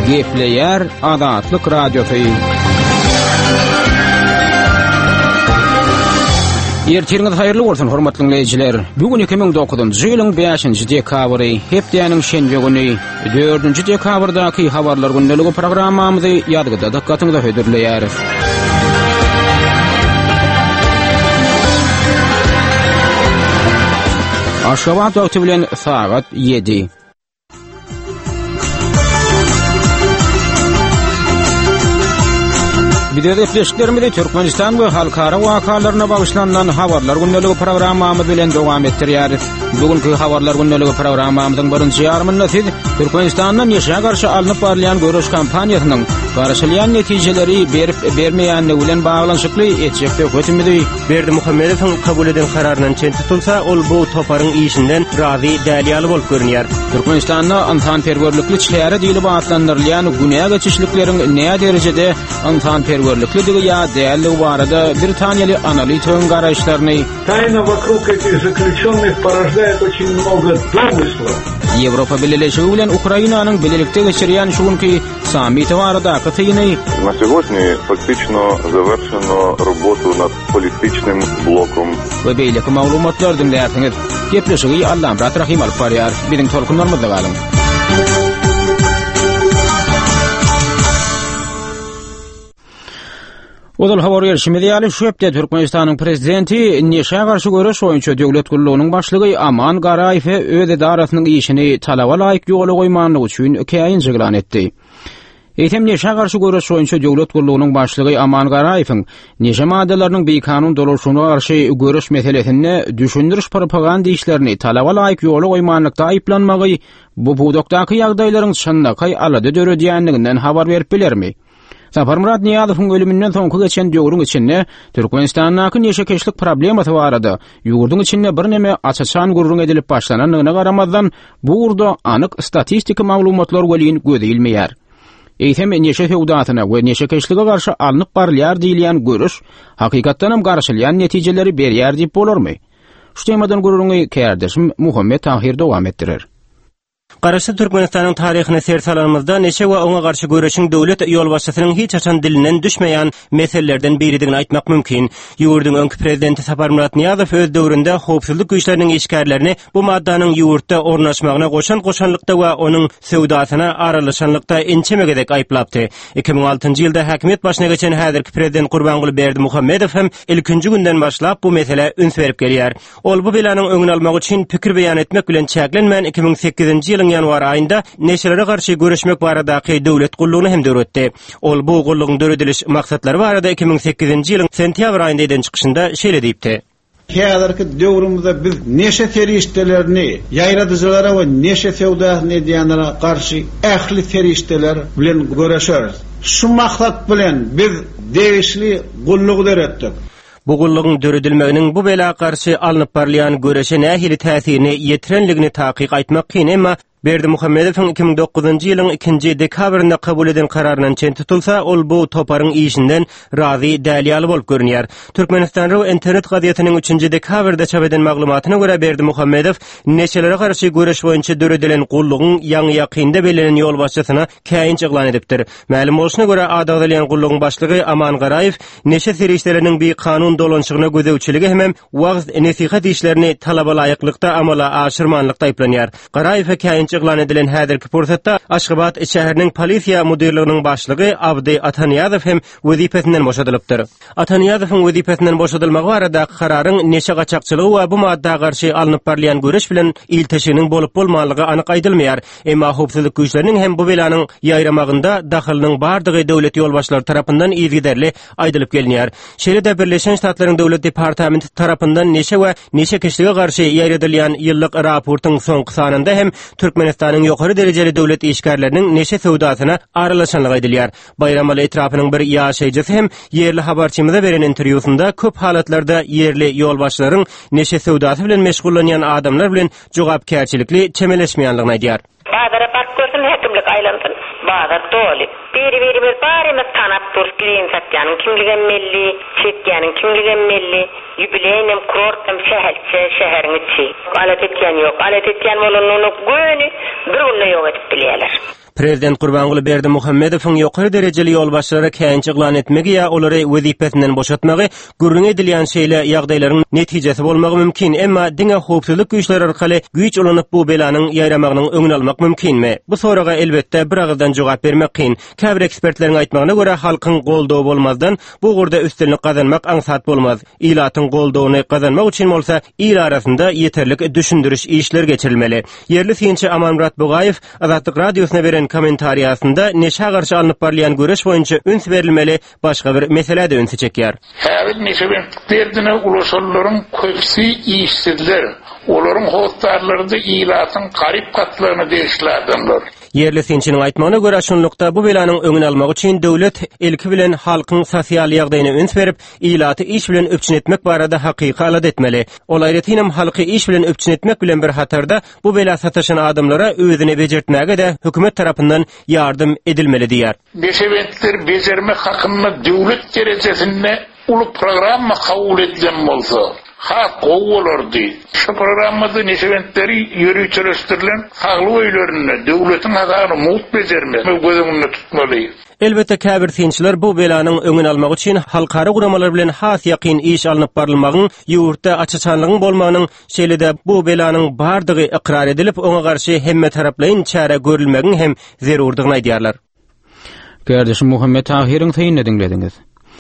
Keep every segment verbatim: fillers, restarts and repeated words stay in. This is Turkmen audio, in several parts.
Gepleyer Azatlyk Radiosu. Ertirňiz haýyrly bolsun hormatly dinleýijiler. Bugün iki ming dokuzunçy ýylyň beşinji dekabry, hepdeniň şenbe güni, dördünji dekabrdaky habarlar gündəligi programmamyzy ýadgyda dikkatyňyza hödürleýäris. Aşgabat wagty bilen saat yedi. Videoda efleşiklerimizi Türkmenistan ve halkara vakalarına bağışlanan habarlar gündəligi programmamız bilen dowam etdirýäris. Bugünkü habarlar gündəligi programmamyzyň birinji ýarmynda siz Türkmenistandan ýeşe garşy alınıp barlayan görüş kampaniýasynyň garşylayan netijeleri berip bermeýänligi bilen baglanşykly etjekde hökümeti Berdimuhammedowyň kabul eden kararyndan çen tutulsa, ol bu toparyň işinden razy dälýaly bolup görünýär. Türkmenistanda antan perwerlikli şäher diýilip atlandyrylýan günä geçişlikleriň näme derejede antan görlüklüdigi ya değerli barada Britaniyalı analitikň garaşlaryny тайна вокруг этих заключенных порождает очень много домыслов. Европа Birleşigi bilen Ukrainanyň bilelikde geçirýän şuňky samity barada katyny на сьогодні фактично завершено роботу над політичним блоком. We beýleki maglumatlar dinläýärsiňiz. Gepleşigi Allamrat Rahim alyp barýar. Biziň tolkunlarymyzda galyň. Odal habar gelişmedi ýaly şu hepde Türkmenistanyň prezidenti neşe garşy görüş boýunça döwlet gullugynyň başlygy Aman Garaýew öz edarasynyň işini talaba laýyk ýola goýmanlygy üçin käýin jyglan etdi. Eýtem neşe garşy görüş boýunça döwlet gullugynyň başlygy Aman Garaýewiň neşe maddalarynyň bir kanun dolaşygyna garşy görüş meselesinde düşündiriş propaganda işlerini talaba laýyk ýola goýmanlykda aýplanmagy bu budakdaky ýagdaýlaryň şannaky alady döredýänliginden habar berip bilermi? Saparmurat Niýazowyň ölümünden soňky geçen döwrüň içinde Türkmenistanyň neşekeşlik problemasy barada ýurdun içinde bir neme açaçan gurrun edilip başlananyna garamazdan bu urda anyk statistik maglumatlar welin gödilmeýär. Eýtem neşe hewdatyna we neşekeşlige garşy alınıp barlýar diýilýän görüş hakykatdanam garşylýan netijeleri berýär diýip bolarmy? Şu temadan gurruny kärdeşim Muhammed Tahir dowam etdirer. Garaşy Türkmenistanyň taryhyny sersalarymyzda neşe we oňa garşy görüşiň döwlet ýolbaşçysynyň hiç açan dilinden düşmeýän meselelerden biridigini aýtmak mümkin. Ýurdun öňkü prezidenti Saparmurat Niýazow öz döwründe howpsuzlyk güýçleriniň işgärlerini bu maddanyň ýurtda ornaşmagyna goşan goşanlykda we onuň sewdasyna aralaşanlykda ençemegedek aýplapdy. iki ming altynjy ýylda häkimet başyna geçen häzirki prezident Gurbanguly Berdimuhammedow hem ilkinji günden başlap bu mesele üns berip gelýär. Ol bu belanyň öňüni almak üçin pikir beýan etmek bilen çäklenmän iki ming sekizinji ýylyň ýanwar aýynda neşelere garşy görüşmek baradaky döwlet gullugyny hem döretdi. Ol bu gullugyň dörediliş maksatlary barada iki ming sekizinji ýylyň sentýabr aýynda eden çykyşynda şeýle diýipdi. Häzirki döwrümizde biz neşe feriştelerini, ýaýradyjylara we neşe sewdasyny edýänlere garşy ähli ferişteler bilen görüşeriz. Şu maksat bilen biz degişli gullugy döretdik. Bu gullugyň döredilmeginiň bu bela garşy alınıp barlayan görüşe nähili täsirini ýetirenligini takyk aýtmak kyn, emma Berdimuhammedowyň iki ming dokuzunçy ýylyň ikinji dekabrynda kabul eden kararyndan çen tutulsa, ol bu toparyň işinden razy dälýaly bolup görünýär. Türkmenistan Raw internet gazetynyň üçinji dekabrda çap eden maglumatyna görä Berdimuhammedow neşelere garşy görüş boýunça döredilen gullugyň ýaňy ýakynda belenen ýolbaşçysyna käýin ýyglan edipdir. Ma'lum bolşuna görä adagdalyan gullugyň başlygy Aman Garaýew neşe serişleriniň bir kanun dolanşygyna gödäwçiligi hem wagz nesihat işlerini talaba laýyklykda amala aşyrmanlykda aýplanýar. Garaýew käýin ýyglan edilen häzirki pursatda Aşgabat şäheriniň polisiýa mudirliginiň başlygy Abdy Ataniýazow hem wezipesinden boşadylypdyr. Ataniýazowyň wezipesinden boşadylmagy barada kararyň neşe gaçakçylygy we bu madda garşy alınıp barlayan görüş bilen ilteşiniň bolup bolmanlygy anyk aýdylmaýar. Emma howpsuzlyk güýçleriniň hem bu belanyň ýaýramagynda dahylynyň bardygy döwlet ýolbaşçylary tarapyndan ýygyderli aýdylyp gelinýär. Şeýle-de Birleşen Ştatlaryň döwlet departamenti tarapyndan neşe we neşekeşlige garşy ýaýradylýan ýyllyk raportyň soňky sanynda hem Türkmenistanyň ýokary derejeli döwlet işgärleriniň neşe sewdasyna aralaşanlygy aýdylýar. Bayram Ali etrafynyň bir ýaşaýjysy hem ýerli habarçymyza beren interwýusunda köp halatlarda ýerli ýolbaşçylaryň neşe sewdasy bilen meşgullanýan adamlar bilen jogapkärçilikli çemeleşmeýänligini aýdýar. Bazara bak görsün hekimlik aýlandyn. Bazar doli. Biri-birimiz barymyz tanap durýan satýanyň kimligi melli, çekýäniň kimligi melli. Юбилейным курортым şäherçe şäheriň içi. Alet etýän ýok. Alet etýän bolan onu göni bir günde ýok edip bilýärler. Prezident Gurbanguly Berdimuhammedowyň ýokary derejeli ýolbaşçylary käňçi iglan etmegi ýa olary wezipetinden boşatmagy gürrüň edilýän şeýle ýagdaýlaryň netijesi bolmagy mümkin, emma diňe howpsuzlyk güýçleri arkaly güýç ulanyp bu belanyň ýaýramagynyň öňüni almak mümkinmi? Bu soraga elbetde bir agzdan jogap bermek kyn. Käbir ekspertleriň aýtmagyna görä halkyň goldawy bolmazdan bu gurda üstünlik gazanmak aňsat bolmaz. Ilatyň goldawyny gazanmak üçin bolsa il arasynda ýeterlik düşündiriş işler geçirilmeli. Yerli synçy Amanmurat Bugaýew Azatlyk radiosyna beren komentariýasynda neşe garşy alınıp barlayan göreş boýunça üns berilmeli başga bir meselede üns çekýär. Häzir neşebentlerdine ulaşanlaryň köpsi işsizler. Olaryň howtarlarynda ilatyň garyp gatlaryny değişlerdiler. Yerli synçynyň aýtmagyna görä şonlukda bu belanyň öňüni almak üçin döwlet elki bilen halkyň sosial ýagdaýyna üns berip, ilaty iş bilen öpçün etmek barada hakyky alat etmeli. Olaýratynam halky iş bilen öpçün etmek bilen bir hatarda bu bela sataşan adamlara özüni bejertmäge de hökümet tarapyndan ýardym edilmeli diýär. Neşebentler bejermek hakynda döwlet derejesinde ulu programma kabul edilen bolsa, ha gowalardy. Şu programmada neşebentleri ýürütülüşdirilen hagly öýlerinde döwletiň hagyny mut bejermek gözüňde tutmaly. Elbette käbir synçylar bu belanyň öňüni almak üçin halkara guramalar bilen has ýakyn iş alınıp barylmagyň, ýurtda açyçanlygyň bolmagynyň şeýlede bu belanyň bardygy ikrar edilip, oňa garşy hemme taraplaryň çäre görülmegiň hem zerurdygyny aýdýarlar. Kardeşim Muhammed Tahir'in tayinini dinlediňiz.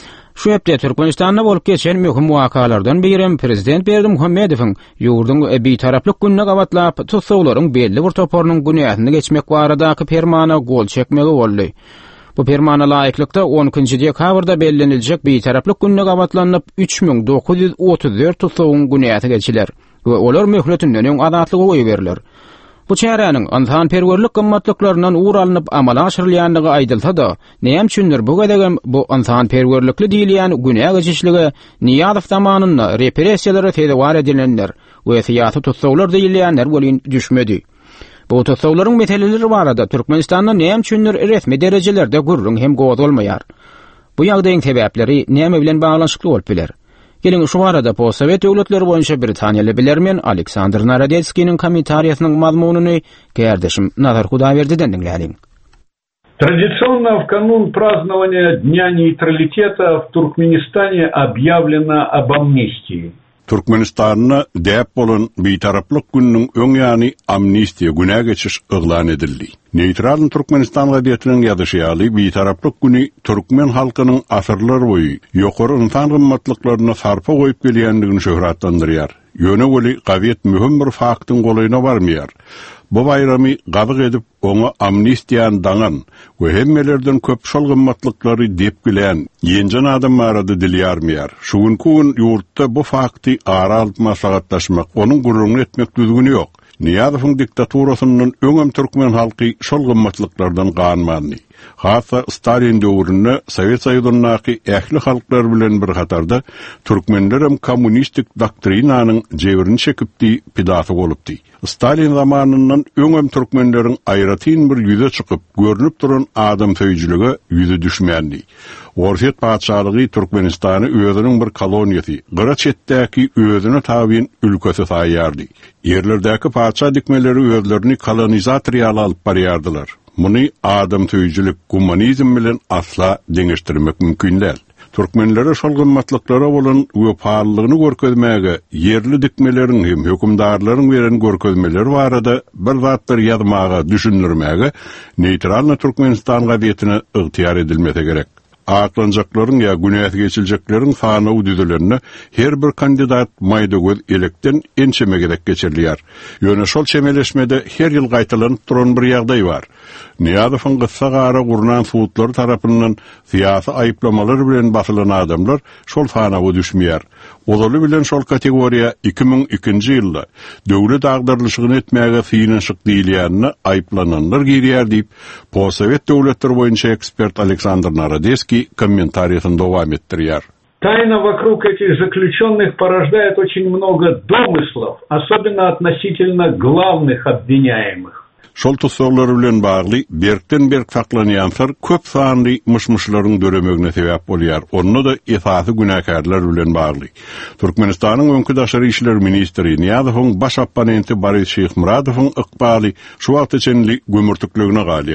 Şu hepde Türkmenistanda bolup geçen möhüm wakalardan biri Prezident Berdimuhammedowyň ýurduň bir taraplyk günne gawatlap tutsaglaryň belli bir toporunyň günäsini geçmek baradaky fermana gol çekmegi boldy. Bu fermana laýyklykda on ikinji dekabrda belleniljek bir taraplyk günne gawatlanyp üç bin dokuz ýüz otuz dört tutsagyň günäsi geçiler we olar möhletinden öň adatlygy goýuberler. Bu çäräniň ansan perwerlik gymmatlyklarynyň uğralanyp amala aşyrylýanlygy aýdylsa da, näme üçindir bu gedegem bu ansan perwerlikli diýilýän günä geçişligi Niýazow zamanynda repressiýalary tedawar edilenler we syýasy tutsaglar diýilýänler bolyn düşmedi. Bu tutsaglaryň meteleleri barada Türkmenistanda näme üçindir resmi derejelerde gurrun hem gowy bolmaýar. Bu ýagdaýyň sebäpleri näme bilen baglanşykly bolup biler? Gelin şu arada po Sovet döwletleri boýunça Britaniýaly bilermen Aleksandr Narodetskiň kommentariýasynyň mazmunyny kardeşim Nazar Hudaýberdiden dinläýin. Традиционно в канун празднования Дня нейтралитета в Туркменистане объявлено об амнистии. Türkmenistan'na däp bolan bitaraplyk günüň öňýany amnistiýa günä geçiş yglan edildi. Neýtral Türkmenistan gazetiniň ýazyşy bitaraplyk güni türkmen halkynyň asyrlar boýy ýokary insan gymmatlyklaryna sarpa goýup gelýändigini şöhratlandyrýar. Ýöne weli gazet mühim bir faktyň golayna barmaýar. Bu bayramy gabyk edip oňa amnistiýany daňan we hemmelerden köp şol gymmatlyklary dep bilen ýenjen adamlar arady dilýärmeýär. Şuňky gün ýurtda bu fakty ara alyp maslahatlaşmak, onuň gurrun etmek düzgüni ýok. Niýazowyň diktaturasynyň öňem türkmen halky şol gymmatlyklarydan ganmany. Hasa Stalin döwründe Sovet Soýudynyňky ähli halklar bilen bir hatarda türkmenler hem kommunistik doktrinanyň jebirini çekipdi, pidasy bolupdy. Stalin zamanyndan öňem türkmenleriň aýratyn bir ýüze çykyp görünip duran adam söýjüligi ýüze düşmändi. Orset paçalygy Türkmenistany özüniň bir koloniýasy, gyra çetdäki özüne tabyn ülkesi saýardy. Yerlerdäki paça dikmeleri özlerini kolonizatoriýal alyp barýardylar. Muny adam söýjülik humanizm bilen asla deňeşdirmek mümkin däl. Türkmenlere şol gymmatlyklara bolan wepalylygyny görkezmäge yerli dikmeleriň hem hökümdarlaryň beren görkezmeleri barada bir zatlar ýazmaga, düşündirmäge neýtral Türkmenistan gazetine ygtyar edilmese gerek. Aklanjaklaryň ýa günäs geçiljeklerin sanawy düzelerini her bir kandidat maýda göz elekden ençeme gerek geçirilýär. Ýöne şol çemeleşmede her ýyl gaýtylanyp duran bir ýagdaý bar. Niýazowyň gyssa gara gurnan suwutlar tarapyndan syýasy aýyplamalar bilen basylan adamlar şol sanawy düşmeýär. Odaly bilen şol kategoriýa iki bin ikinji ýylda döwlet agdarlyşygyny etmäge syýanyşyk diýilýänini aýyplananlar girýär diýip Sovet döwletleri boýunça ekspert Aleksandr Narodetski комментаријасын дowam ettirýär. Тайна вокруг этих заключенных порождает очень много домыслов, особенно относительно главных обвиняемых. Şol tutsaglar bilen bagly berkden berk saklanýansar köp sanly myşmyşlaryň döremegine sebäp bolýar. Onu da esasy günäkärler bilen bagly. Türkmenistanyň öňkü daşary işler ministri Niýazowyň baş opponenti Boris Şeýhmuradowyň ykbaly şu wagt içinli gömürtükligine galýar.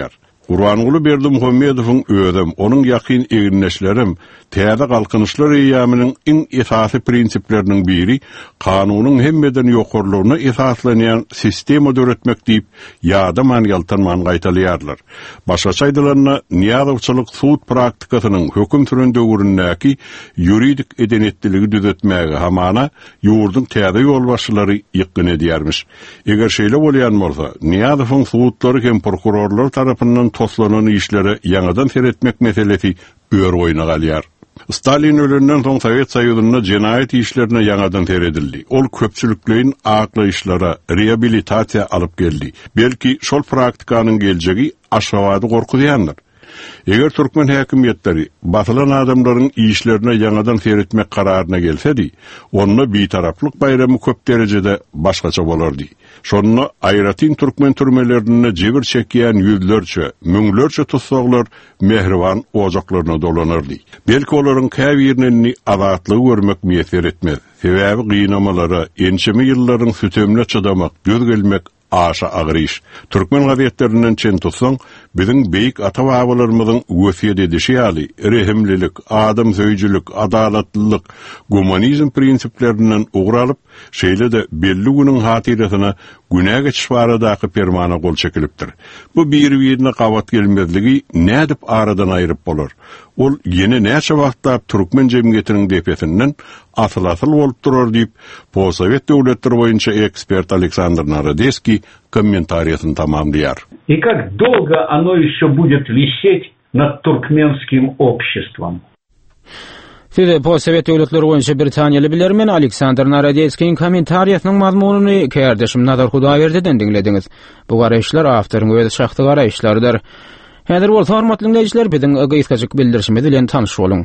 Gurbanguly Berdimuhammedowyň ödem, onuň ýakyn eginleşlerim, täze galkynışlar eýamynyň iň esasy prinsipleriniň biri kanunyň hemmeden ýokurlygyna esaslanýan sistema döretmek diýip ýada manýaltanman gaýtalýarlar. Başgaça aýdylanyna niýazawçylyk suud praktikasynyň höküm türünde görünäki ýuridik edenetdiligi düzetmäge hamana ýurdun täze ýolbaşçylary ýykyn edýärmiş. Eger şeýle bolýan bolsa, niýazawyň suudlary hem prokurorlar tarapyndan toslanan işlere ýangadan seretmek meselesi öýür oýna galýar. Stalin ölünden soň Sowet Soýuzyna jenaýat işlerine ýangadan seredildi. Ol köpçüliklerin akly işlere reabilitasiýa alyp geldi. Belki şol praktikanyň geljegi aşawady gorkudýandyr. Eger türkmen häkimetleri batylan adamlaryň işlerine ýangadan seretmek kararyna gelsedi, onda bitaraplyk bayramy köp derejede başgaça bolardy. Şonu aýratyn türkmen türmelerine jebir çekýän ýüzlerçe, müňlerçe tutsaglar mehriban ojaklaryna dolanardy. Belki olaryň käbirini azatlygy görmek meýser etmez. Sebäbi gynamalara, ençemi ýyllaryň sütemine çydamak, göz gelmek aşa agyr iş. Türkmen gazetlerinden çen tutsaň, biziň beýik ata-babalarymyzyň wesiýet edişi ýaly rehimlilik, adam söýjülik, adalatlylyk, humanizm prinsiplerinden ugralyp, şeýle de belli günüň hatyrasyna günä geçiş baradaky permana gol çekilipdir. Bu bir-birine gawat gelmezligi nädip aradan aýryp bolar? Ol ýene näçe wagtda türkmen jemgyýetiniň depesinden asıl-asıl bolup durar diýip, Posowet döwletleri boýunça ekspert Александр Народецкий комментариясын тамамдыяр. И как долго оно еще будет висеть над туркменским обществом? Size Posowet döwletleri boýunça Britaniýaly bilermen Александр Народецкийň kommentariýasynyň mazmunyny kärdeşim Nazar Hudaýberdiňden dinlediňiz. Bu garaýşlar awtoryň öz şahsy garaýşlarydyr. Häzir bol hormatly dinleýijiler, biziň gyzgaçyk bildirişimiz bilen tanyş boluň.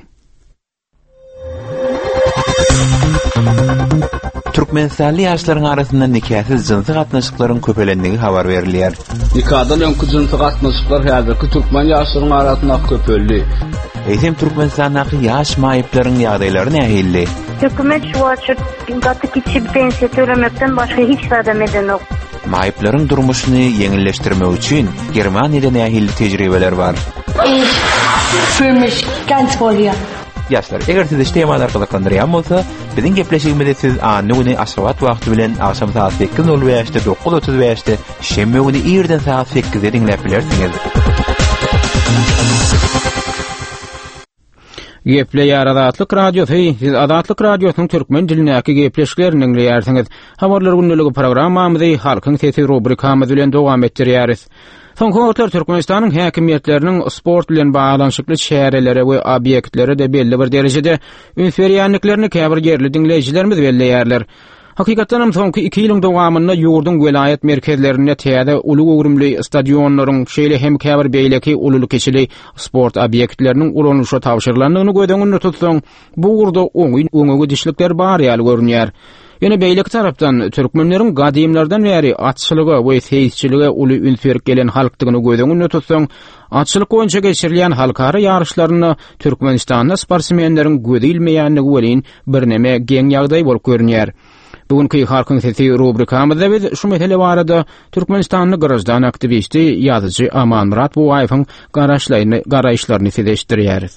Türkmenistanly ýaşlaryň arasynda nikahyz jinsy gatnaşyklaryň köpelenligi habar berilýär. Nikahdan öňkü jinsy gatnaşyklar häzirki türkmen ýaşlaryň arasynda köpeldi. Eýsem Türkmenistandaky ýaş maýyplaryň ýagdaýlary nähilli? Hökümet şu wagtda gaty kiçik pensiýa tölemekden başga hiç adam edemok. Maýyplaryň durmuşyny ýeňilleşdirmek üçin Germaniýada nähilli tejribeler bar. Für mich ganz bolýar. Ýaşlar, eger siz işleýän arkalykandyran bolsa, biziň gepleşigimizde siz anyny aşawat wagty bilen akşam saat sekiz nol beşde dokuz otuz beşde şemme güni ýerden saat sekizde dinläp bilersiňiz. Gepleýär Adatlyk radiosu, siz Adatlyk radiosynyň türkmen dilinäki gepleşiklerini dinleýärsiňiz. Habarlar günnüligi programmamyzy halkyň sesi rubrikamyz bilen dowam etdirýäris. Soňky wagtlar Türkmenistanyň häkimetleriniň sport bilen baglanyşykly şäherleri we obyektlere de belli bir derejede ünferýänliklerini käbir yerli dinleýijilerimiz belleýärler. Hakykatdan hem soňky iki ýylyň dowamynda ýurdun welayet merkezlerinde täze uly öwrümli stadionlaryň şeýle hem käbir beýleki ululuk keçili sport obyektleriniň ulanýşa tawşyrylandygyny gödeňinde tutsaň, bu urda oňy oňa dişlikler bar ýaly görünýär. Ýöne beýleki tarapdan türkmenleriň gadymlardan bäri atçylyga we seýisçiligi uly ünferip gelen halkdygyny gödeňinde tutsaň, atçylyk boýunça geçirilýän halkara ýarışlaryna Türkmenistanda sportsmenleriň gödilmeýänligi welin birneme geň ýagdaý bolup görünýär. Bugünkü halkyň sesi rubrikamyzda biz şu mesele barada Türkmenistanyň garajdan aktivisti ýazyjy Aman Murat Buwaýewiň garaşlaryny garaýşlaryny sezeşdirýäris.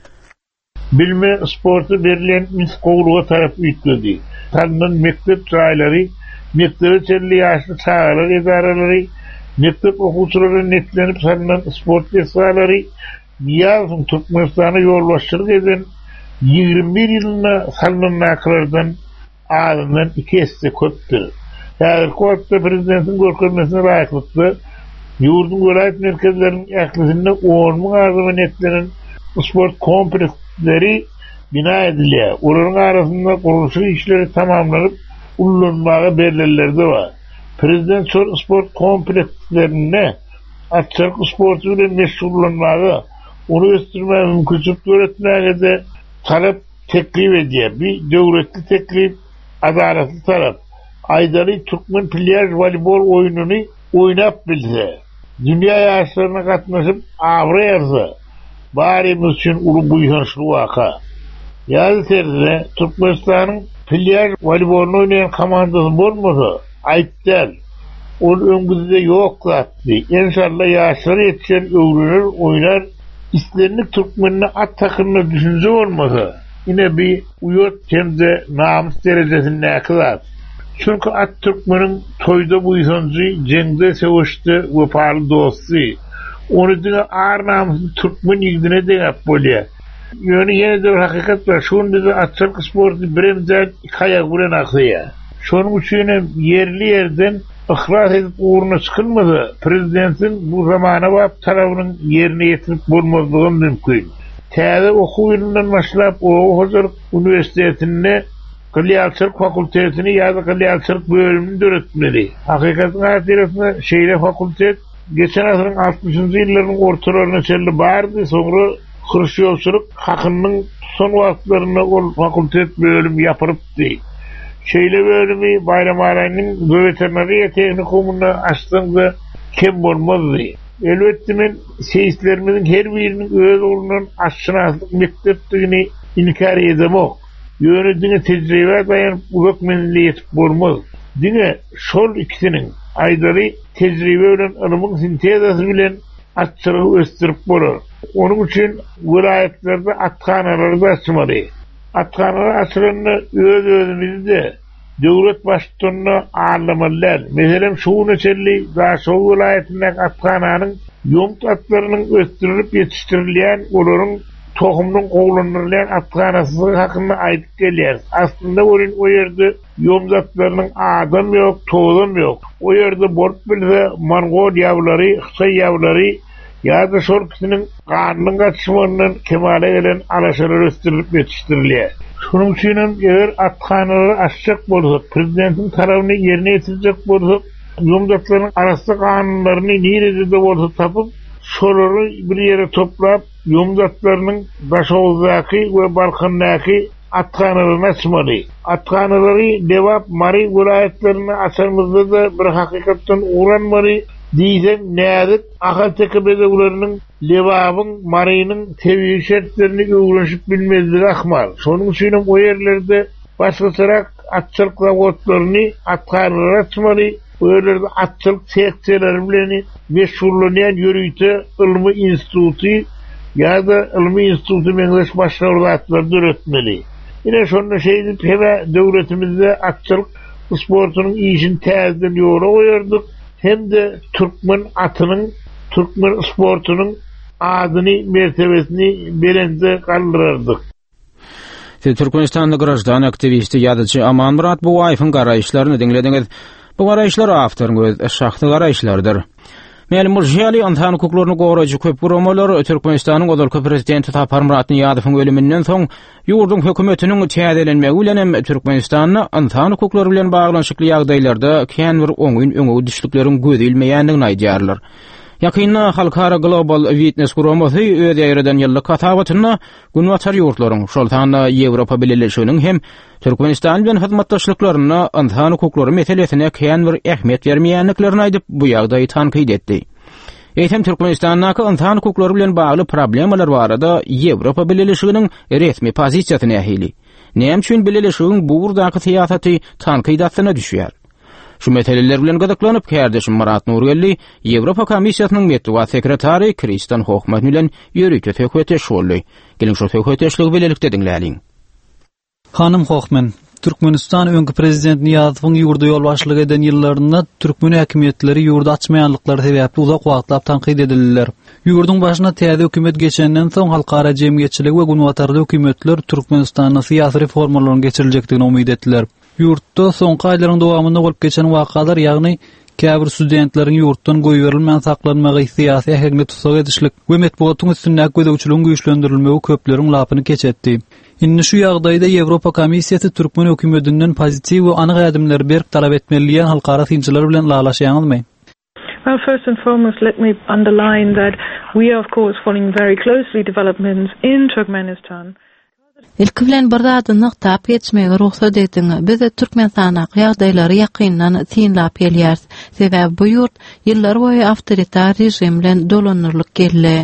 Bilme sportu berilen misgowluga tarap üýtgedi. Tandan mektep çaýlary, mektebe çelli ýaşly çağlar edaralary, mektep okuwçylary netlenip salynan sport ýasalary, ýa-da Türkmenistana ýolbaşçylyk eden ýigirmi bir ýylyna salynan naklardan adamdan iki esse köpdür. Häzirki wagtda prezidentiň görkezmesine raýatlykda ýurdun welayet merkezleriniň ýaklysyna on müň adama netlenen sport kompleksleri bina edilýär. Olaryň arasynda guruluş işleri tamamlanyp ullanmaga berilerde bar. Prezident şol sport komplekslerine atçylyk sporty bilen meşgullanmaga, onu ösdürmäge mümkinçilik öwretmäge de talap teklip edýär. Bir döwletli teklip, adalatly talap. Aýdary türkmen plyaj voleybol oýunyny oýnap bilse, dünýä ýaşlaryna gatnaşyp awra ýarsa, barymyz üçin uly buýhançly waka. Ýaly terde Türkmenistanyň plyaj voleybolunu oýnayan komandasy bolmasa, aýtdal. ol öňümizde ýok zatdy. İnşallah ýaşlar ýetişen öwrünür, oýnar. İslenlik Türkmenine at takımına düşünce olmasa yine bir uyot temde namus derecesinde akılat. Çünkü at Türkmenin toyda bu insancı cengde sevişti vefalı dostu. Onu dine ağır namuslu Türkmen yigdine de yap bolya. Yani yine de bir hakikat var. Şunu da atçılık sportu biremden kaya vuran akıya. Şunun için yerli yerden ihlas edip uğruna çıkılmadı. Prezidentin bu zamana vap tarafının yerine getirip bulmazlığı mümkün. Täze oku ýylynyň başlap o Hocalyk Üniversitetinde Gylýalçylyk fakültetini ýa-da Gylýalçylyk bölümini döretmeli. Hakykatda tarafynda şeýle fakültet geçen asyryň altmışynjy ýyllaryň ortalaryna çelli bardy. Soňra Hruşýowçylyk hakynyň son wagtlaryna ol fakültet bölüm ýapyrypdy. Şeýle bölümi Bayram Araýnyň veterinariýa tehnikumyny açdyňda kim bolmazdy. Elbette men seyislerimizin her birinin öz olunun aşçınazlık mekteptigini inkar edemok. Yönetine tecrübe dayanıp uzak menili yetip bolmaz. Dine şol ikisinin aydary tecrübe bilen ılımın sintezası bilen atçılığı östürüp bolur. Onun için vilayetlerde atkanaları da açmalı. Atkanaları açılanını öz özümüzde devlet başkanına ağırlamalılar. Mesela şuun içerli daha çoğu vilayetinden atkananın yomt atlarının östürülüp yetiştirilen olurun tohumunun oğlanırlayan atkanası hakkında aydık geliyor. Aslında onun o yerde yomt atlarının adam yok, toğum yok. O yerde borç bilse Mongol yavruları, Xay yavruları ya da şorkisinin karnının kaçışmanından kemale gelen alaşalar östürülüp yetiştiriliyor. Şunun için eğer atkanaları açacak bolsak, prezidentin tarafını yerine getirecek bolsak, yomdatların arası kanunlarını nerede de bolsa tapıp, soruları bir yere toplayıp, yomdatlarının Daşoğuz'daki ve Balkan'daki atkanalarını açmalı. Atkanaları Devap, Mari vilayetlerini açarmızda da bir hakikatten uğranmalı. Diýsem näzit akal tekebedewleriniň Lewabın, Marynyň tebii şertlerini öwrenşip bilmezligi ahmal. Şonuň üçin o ýerlerde başgaçarak atçylyk zawodlaryny atkanlar açmaly. O ýerlerde atçylyk seksiýalary bilen meşhurlanýan ýörüýte ilmi instituty ýa-da ilmi instituty meňzeş başlarylar döretmeli. Ine şonda şeýdi heme döwletimizde atçylyk sportunyň işini täzeden ýola goýardyk. Hem de Türkmen atynyň, Türkmen sportunyň adyny, mertebesini belende galdyrardyk. Türkmenistanda grajdan aktivisti ýadyjy Aman Murat bu aýfyň garaýşlaryny diňlediňiz. Bu garaýşlar awtoryň öz şahsy garaýşlardyr. Melim Murjiýaly Antan hukuklaryny goraýjy köp gurumalar Türkmenistanyň godalky prezidenti Tapar Muratyň ýadyfyň ölüminden soň ýurdun hökümetiniň täzelenmegi bilen hem Türkmenistanyň Antan hukuklary bilen baglanşykly ýagdaýlarda kän bir oňun öňe düşlükleriň gözilmeýändigini aýdýarlar. Ýakynda halkara Global Witness guramasy öz ýerden ýyllyk katabatyna günwatar ýurtlaryň, şoltanda Ýewropa Birleşiginiň hem Türkmenistan bilen hyzmatdaşlyklaryna Antan hukuklary meselesine kän bir ähmiýet bermeýänliklerini aýdyp bu ýagdaýy tanqid etdi. Eýtem Türkmenistanyň Antan hukuklary bilen bagly problemalar barada Ýewropa Birleşiginiň resmi pozisiýasyny ähili. Näme üçin Birleşigiň bu urdaky syýasaty tanqidatsyna düşýär? Şu meseleler bilen gadaklanyp kärdeşim Murat Nurgelli Ýewropa Komissiýasynyň metduat sekretary Kristan Hochman bilen ýörüýte hökümeteş boldy. Gelin şu hökümeteşligi bilelikde diňläliň. Hanım Hochman, Türkmenistan öňkü prezident Niýazowyň ýurda ýol başlyk eden ýyllarynda türkmen häkimetleri ýurda açmaýanlyklary sebäpli uzak wagtlap tanqid edildiler. Ýurdun başyna täze hökümet geçenden soň halkara jemgyýetçilik we günwatarly hökümetler Türkmenistanyň syýasy reformalaryny geçiriljekdigini umyt etdiler. Ýurtda soňky aýlaryň dowamynda bolup geçen wakalar, ýagny käbir studentleriň ýurtdan goýberilmän saklanmagy, syýasy ähli tutsak edişlik we metbuatyň üstünäki gözegçiligiň güýçlendirilmegi köpleriň lapyny keçetdi. Indi şu ýagdaýda Ýewropa Komissiýasy Türkmen hökümetinden pozitiw we anyk adymlar berip talap etmeliýän halkara synçylar bilen laglaşýaňyzmy? Well, first and foremost, let me underline that we are, of course, following very closely developments in Turkmenistan. Ilki bilen bir zadynyk tap geçmegi ruhsat etdiňi. Biz Türkmenistana ýagdaýlary ýakyndan synlap gelýäris. Sebäbi bu ýurt ýyllar boýy awtoritar rejim bilen dolanyrlyk geldi.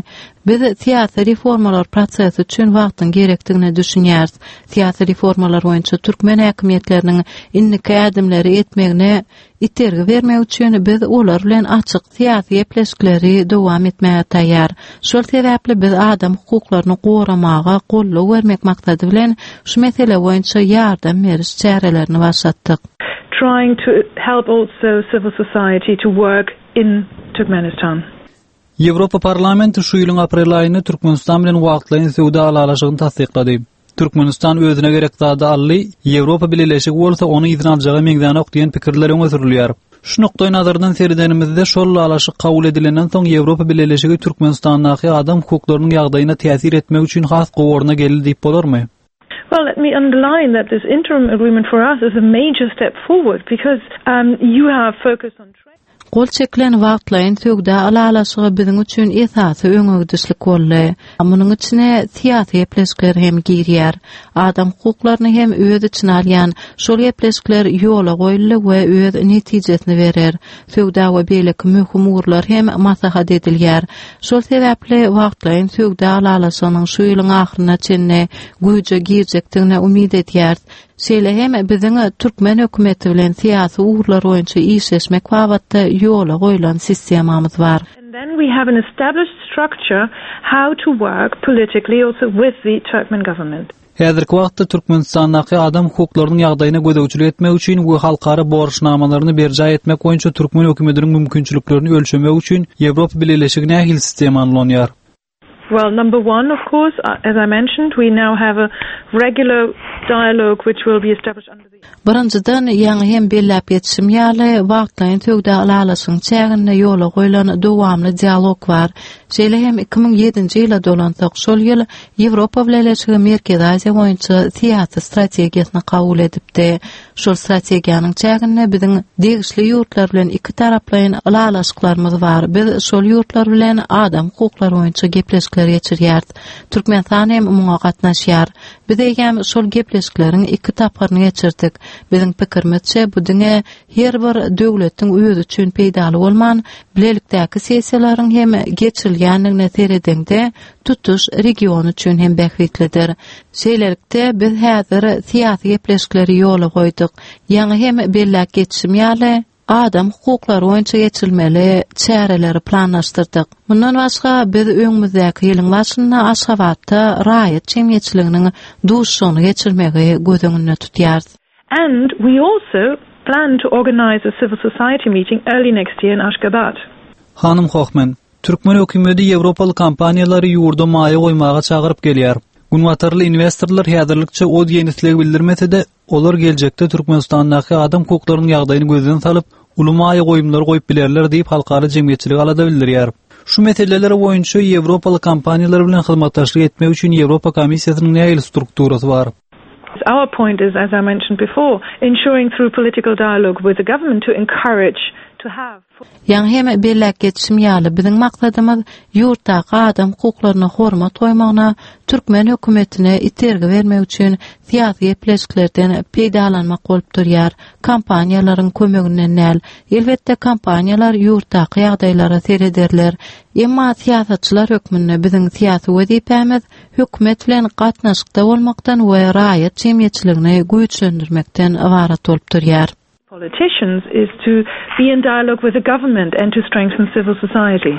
Biz siyasi reformalar prosesi üçin wagtyň gerekdigine düşünýäris. Siyasi reformalar boýunça türkmen häkimetleriniň indiki adımlary etmegine itergi bermek üçin biz olar bilen açyk siyasi epleşikleri dowam etmäge taýýar. Şol sebäpli biz adam hukuklaryny goramaga gollaw bermek maksady bilen şu mesele boýunça ýardam beriş çärelerini başlatdyk. Trying to help also civil society to work in Turkmenistan. Ýewropa parlamenti şu ýylyň aprel aýyny Türkmenistan bilen wagtlaýyn sowda alalaşygyny tasdiklady. Türkmenistan özüne gerek zady ally, Ýewropa Birleşigi bolsa onu izin aljagy meňzany okdiýan pikirler öňe sürilýär. Şu noktaý nazardan seridenimizde şol alaşyk kabul edilenden soň Ýewropa Birleşigi Türkmenistanyň adam hukuklarynyň ýagdaýyna täsir etmek üçin has gowruna geldi diýip bolarmy? Well, let me underline that this interim agreement for us is a major step forward because um, you have focused on trade. Gol çeklen wagtlaýyn sögde alalaşygy biziň üçin esasy öňüdüşlik boldy. Munyň içine siyasi epleşikler hem girýär. Adam hukuklaryny hem öz içine alýan şol epleşikler ýola goýuldy we öz netijesini berer. Sögde we beýleki möhüm urlar hem maslahat edilýär. Şol sebäpli wagtlaýyn sögde alalaşygynyň şu ýylyň ahyryna çenine güýje girjekdigine umyt edýär. Şeýle hem biziň türkmen hökümeti bilen siyasi urlar boýunça işleşmek babatda ýola goýulan sistemamiz bar. And then we have an established structure how to work politically also with the Turkmen government. Häzirki wagtda Türkmenistanyň adam hukuklarynyň ýagdaýyna gödäwçilik etmek üçin we halkara borçnamalaryny berja etmek boýunça türkmen hökümetiniň mümkinçiliklerini ölçemek üçin Ýewropa Birleşigine ähli sistem anlanýar. Well, number one, of course, uh, as I mentioned, we now have a regular dialogue which will be established under the... Birinjiden, ýa-ni hem belläp ýetişim ýaly wagtlaýyn töwde alalaşyň çägine ýola goýulan dowamly dialog bar. Şeýle hem iki ming ýedinji ýyla dolansak şol ýyl Ýewropa Birleşigi Merkezi Aziýa boýunça siyasi strategiýasyny kabul edipdi. Şol strategiýanyň çägine biziň degişli ýurtlar bilen iki taraplaýyn alalaşyklarymyz bar. Biz şol ýurtlar bilen adam hukuklary boýunça gepleşikler geçirýär. Türkmenistan hem muňa gatnaşýar. Biz hem şol gepleşikleriň iki taparyny geçirdik. Biziň pikirimizçe bu diňe her bir döwletiň özü üçin peýdaly bolman bilelikdäki sessiýalaryň hem geçirilýänligine seredende tutuş region üçin hem bähwitlidir. Şeýlelikde biz häzir siyasi gepleşikleri ýola goýdyk. Ýa-ni hem belläp geçişim ýaly adam hukuklary boýunça geçirilmeli çäreleri planlaşdyrdyk. Mundan başga biz öňümüzdäki ýylyň başynda Aşgabatda raýat jemgyýetçiliginiň duşuny geçirmegi gözüňde tutýar. And we also plan to organize a civil society meeting early next year in Ashgabat. Hanım Hochman, Türkmen hökümeti Ýewropaly kampaniýalary ýurda maýa goýmaga çagyryp gelýär. Gunwatarly investorlar häzirlikçe o ýenislik bildirmese de, olar geljekde Türkmenistanyň adam hukuklarynyň ýagdaýyny gözden salyp, uly maýa goýumlary goýup bilerler diýip halkara jemgyýetçilik alada bildirýär. Şu meseleler boýunça Ýewropaly kampaniýalar bilen hyzmatdaşlyk etmek üçin Ýewropa Komissiýasynyň näme strukturasy bar? Our point is, as I mentioned before, ensuring through political dialogue with the government to encourage to have... Ýa-ni hem belläp geçişim ýaly biziň maksadymyz ýurtdaky adam hukuklaryna hormat goýmagyna, türkmen hökümetine itergi bermek üçin siyasi epleşiklerden peýdalanmak bolup durýar. Kampaniýalaryň kömeginden näl? Elbetde kampaniýalar ýurtdaky ýagdaýlara serederler. Emma siýasatçylar hökmünde biziň siyasi wezipemiz hökümet bilen gatnaşykda bolmakdan we raýat jemgyýetçiligini güýçlendirmekden ibarat bolup durýar. Politicians is to be in dialogue with the government and to strengthen civil society.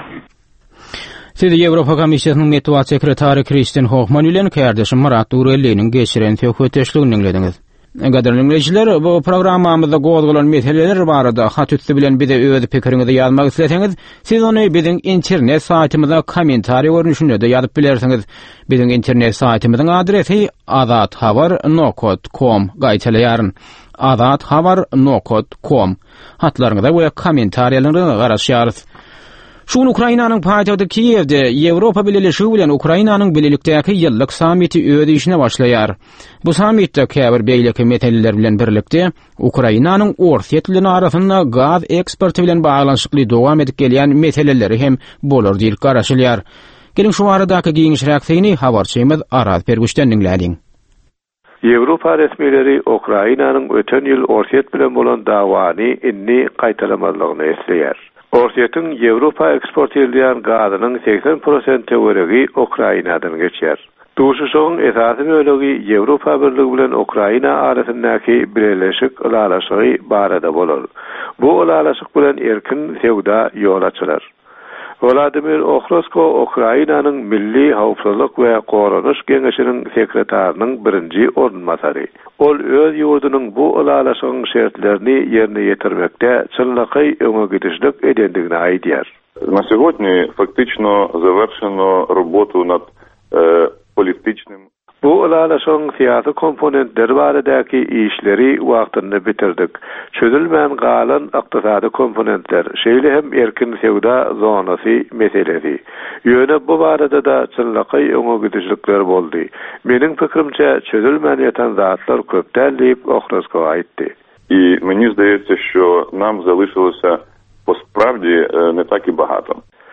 Siz Ýewropa Komissiýasynyň Metbuat sekretary Kristin Hochman bilen kardeşim Murat Durelliň geçiren söhbetleşigini dinlediňiz. Gaderli dinleyijiler, bu programmamyzda gozgulan meseleler barada hat üstü bilen bize öz pikiriňizi ýazmak isleseňiz, siz ony biziň internet saytymyza kommentariýa görnüşinde de ýazyp bilersiňiz. Biziň internet saytymyzyň adresi azat habar nokta com gaýtalaýaryn. azat habar nokta com hatlaryňyza we kommentariýalaryňyza garaşýarys. Şun Ukrainanyň paýtagty Kiýewde Ýewropa Birleşigi bilen Ukrainanyň bilelikdäki ýyllyk samiti öz işine başlaýar. Bu samitde käbir beýleki meseleler bilen birlikde Ukrainanyň Orsiýet bilen arasynda gaz eksporty bilen baglanyşykly dowam edip gelýän meseleleri hem bolar diýip garaşylýar. Gelin şu aradaky giňişräksyny habarçymyz Araz Pergüşden dinlädiň. Ýewropa resmileri Ukrainanyň öten ýyl Orsiýet bilen bolan dawany inni gaýtaramazlygyny esleýär. Ortiyetin Avrupa eksport edilen gazynyň seksen prosent töweregi Ukrainadan geçýär. Duşuşyň esasy bölegi Avrupa Birligi bilen Ukraina arasyndaky birleşik ulalaşygy barada bolar. Bu ulalaşyk bilen erkin sewda ýol açylar. Vladimir Okrosko Ukrainanyň milli hawpsuzlyk we goranuş geňeşiniň sekretarıynyň birinji ornmasary. Ol öz ýurdunyň bu ulalaşygyň şertlerini ýerine ýetirmekde çynlaky öňe gidişlik edendigini aýdýar. На сьогодні фактично завершено роботу над е, політичним. Bu ulalaşygyň siyasi komponentleri baradaki işleri wagtynda bitirdik. Çözülmän galan ykdysady komponentler, şeýle hem erkin sewda zonasy meselesi. Ýöne bu barada da çynlaky öňe gidişlikler boldy. Meniň pikirimçe çözülmän ýatan zatlar köpden diýip Okrosko aýtdy. І мені здається, що нам залишилося по-справді не так і багато.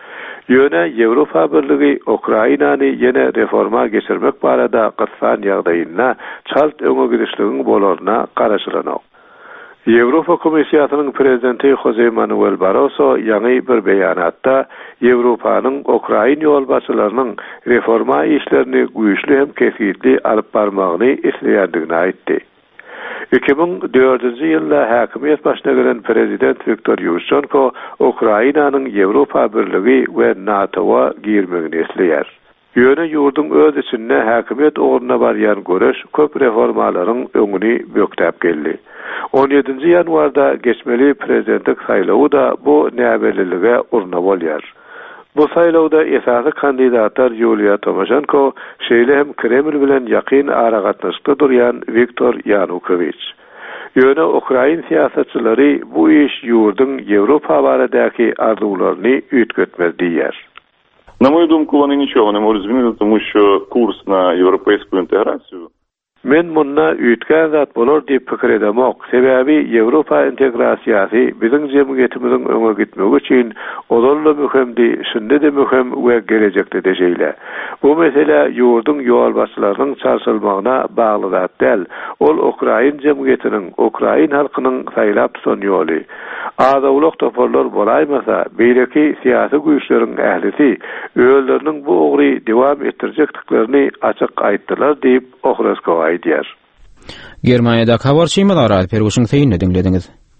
Ýöne Avrupa Birligi Ukrainany ýene reforma geçirmek barada gyssan ýagdaýyna çalt öňe gidişligiň bolaryna garaşylanok. Avrupa Komissiýasynyň prezidenti Jose Manuel Barroso ýa-ni bir beýanatda Ýewropanyň Ukraina ýolbaşçylarynyň reforma işlerini güýçli hem kesgitli alyp barmagyny isleýändigini aýtdy. iki bin dördünji ýylda häkimiýet başyna gelen prezident Viktor Ýushchenko Ukrainanyň Ýewropa Birligi we NATO'ga girmegini isleýär. Ýöne ýurdun öz içinde häkimiýet oruna barýan göreş köp reformalaryň öňüni böktäp geldi. on ýedinji ýanwarda geçmeli prezidentlik saýlawy da bu näberlilige urna bolýar. Bu saýlawda esasy kandidatlar Yulia Tymoshenko, şeýle hem Kreml bilen ýakyn ara gatnaşykda durýan Viktor Yanukovych. Ýöne Ukraina siýasatçylary bu iş ýurdun Ýewropa baradaky arzuwlaryny üýtgetmez diýär. На мою думку, вони нічого не можуть змінити, тому що курс на європейську інтеграцію. Men munna üýtgän zat bolar diýip pikir edemok. Sebäbi Ýewropa integrasiýasy biziň jemgyýetimiziň öňe gitmegi üçin odaly möhimdi, şunda da möhim we gelecekde de şeýle. Bu mesele ýurdun ýolbaşçylarynyň çarşylmagyna bagly zat däl. Ol Ukraina jemgyýetiniň, Ukraina halkynyň saýlap tutýan ýoly. Azawlyk toparlar bolaýmasa, beýleki siýasy güýçleriň ählisi öýleriniň bu ogry dewam etdirjekliklerini açyk aýtdylar diýip Okrosko aýdýar. Germaniýada habarçy Madarat Ferguson teýinli dinlediňiz.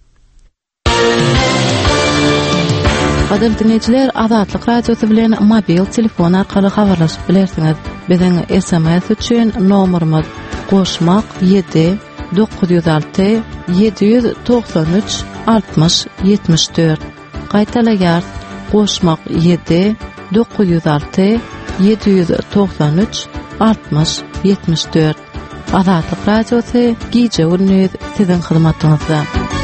Gadyr dinleýijiler, Azatlyk radiosu bilen mobil telefon arkaly habarlaşyp bilersiňiz. Biziň S M S üçin nomerimiz goşmak ýedi dokuz yüz alty yedi yüz doksan üç altmış yetmiş dört. Gaýtalaýar goşmak ýedi dokuz yüz alty yedi yüz doksan üç altmış yetmiş dört. Azatlyk radiosu gije ünlüýüz siziň hyzmatyňyzda.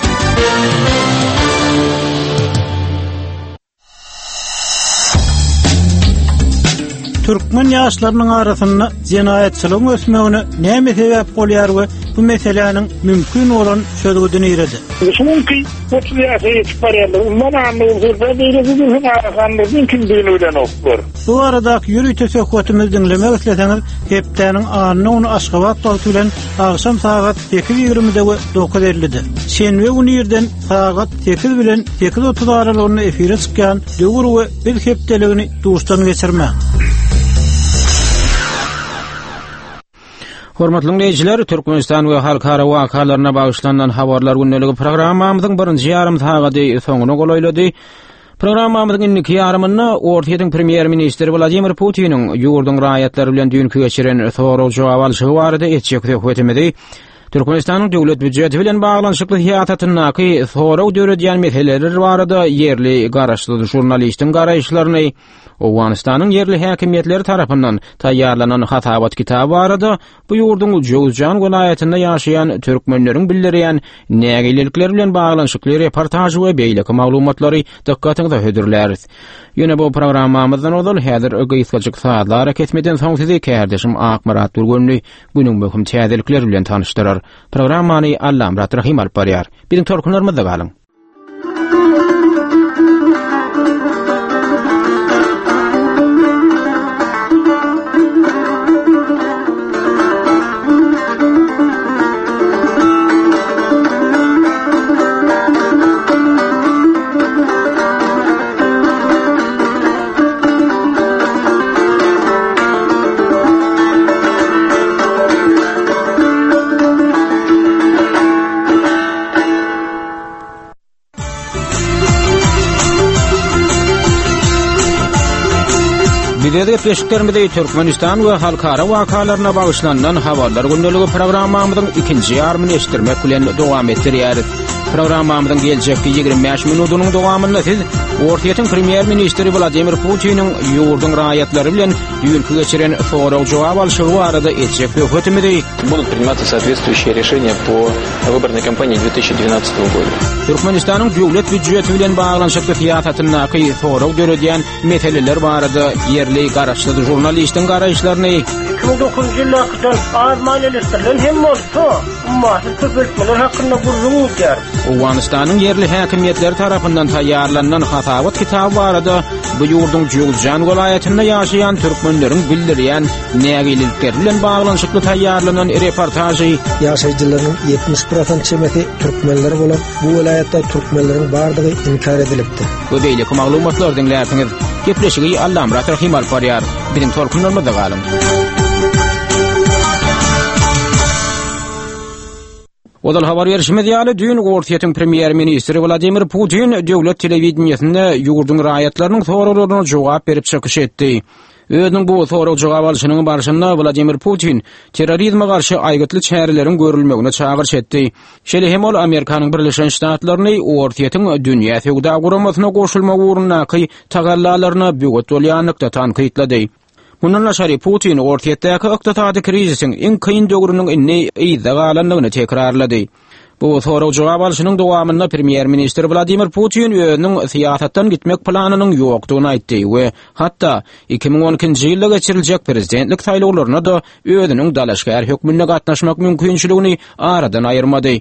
Türkmen ýaşlarynyň arasynda jenaýetçiligiň ösmegine näme sebäp bolýar we bu meseleniň mümkin bolan çözgüdini ýeredi. Şunki otuz ýaşa ýetip barýarlar. Umman anlaýar, beýlegi bir hanaýan mümkin diýilen oklar. Bu aradaky ýürüýte söhbetimizi dinlemek isleseňiz, hepdeniň anyny onu Aşgabat wagty bilen agşam saat sekiz ýigrimide we dokuz ellide. Şenbe günü ýerden saat sekiz bilen sekiz otuz aralygyny efire çykýan döwür we bir hepdeligini duşdan geçirmek. Hormatly dinleyijiler, Türkmenistan we halkara wakalaryna bagyşlanan habarlar günneligi programmamyzyň birinji ýarym sagady soňuna golaýlady. Programmamyzyň ilki ýarymyna Ortaýatyň premier ministri Vladimir Putiniň ýurdun raýatlary bilen dünkü geçiren soraw jogap alşygy barada etjek hökümetimizi Türkmenistanyň döwlet büdjeti bilen baglanşykly hiýatatynaky soraw döredýän meseleler barada ýerli garaşly jurnalistiň garaýşlaryny Owganistanyň yerli häkimetleri tarapyndan taýýarlanan hatabat kitap barada bu ýurdun Jowzjan welaýatynda ýaşaýan türkmenleriň bildirýän nägilikler bilen baglanşykly reportaj we beýleki maglumatlary dikkatiňizde hödürler. Ýöne bu programmamyzdan ozal häzir ögeýsgaçyk saatlar ketmeden soň sizi kärdeşim Akmarat Durgunly günüň möhüm täzelikleri bilen tanışdyrar. Programmany Allam Rahim alyp barýar. Biziň torkunlarymyzda galyň. Stüdiyada beşiklerimizde Türkmenistan we halkara wakalarına bagışlanan habarlar gündəligi programmamyzyň ikinji ýarmyny eşitdirmek bilen dowam etdirýäris. Programmamyzyň geljekki ýygrimi beş minutynyň dowamynda siz Ortiýetiň premier ministri Vladimir Putiniň ýurdun raýatlary bilen ýülkü geçiren soraw jogap alşygy barada etjek hökümeti будут приниматься соответствующие решения по выборной кампании две тысячи двенадцатого года. Türkmenistanyň döwlet büdjeti bilen baglanşykly fiýatatyny soraw görýän meseleler barada yerli garaşly jurnalistiň garaşlaryny iki bin dokuzuncu ýyldan arman elestirilen hem bolsa ummaty köpeltmeler hakynda gurulýar. Owganystanyň yerli häkimetleri tarapyndan taýýarlanan hasabat kitabı barada bu ýurdun Jowzjan welaýatynda ýaşaýan türkmenleriň bildirýän nägilikleri bilen baglanşykly taýýarlanan reportajy ýaşaýjylaryň yetmiş prosent çemeti türkmenler bolup bu welaýatda türkmenleriň bardygy inkar edilipdi. Bu beýle maglumatlar dinlärsiniz. Gepleşigi Allam Rahim Alparyar biziň tolkunlarymyzda galyň. Odal habar berişimiz ýaly dün Ortiýetiň premier ministri Vladimir Putin döwlet telewizionyny ýurdun raýatlarynyň sorawlaryna jogap berip çykyş etdi. Özüniň bu soraw jogap alşynyň barşynda Vladimir Putin terrorizme garşy aýgytly çäreleriň görülmegine çağırş etdi. Şeýle hem ol Amerikanyň Birleşen Ştatlaryny Ortiýetiň dünýä söwda guramasyna goşulmak ugrundaky tagallalaryna büyük bolýanlykda tanqidlady. Bundan aşary Putin Ortiýetdäki ykdysady krizisiň iň kyn döwrüniň inni ýyza galanlygyny tekrarlady. Bu soraw jogap alşynyň dowamynda premier ministr Vladimir Putin özüniň siýasatdan gitmek planynyň ýokdugyny aýtdy we hatda iki bin on ikinji ýylda geçiriljek prezidentlik saýlawlaryna da özüniň dalaşgär hökmünde gatnaşmak mümkinçiligini aradan aýyrmady.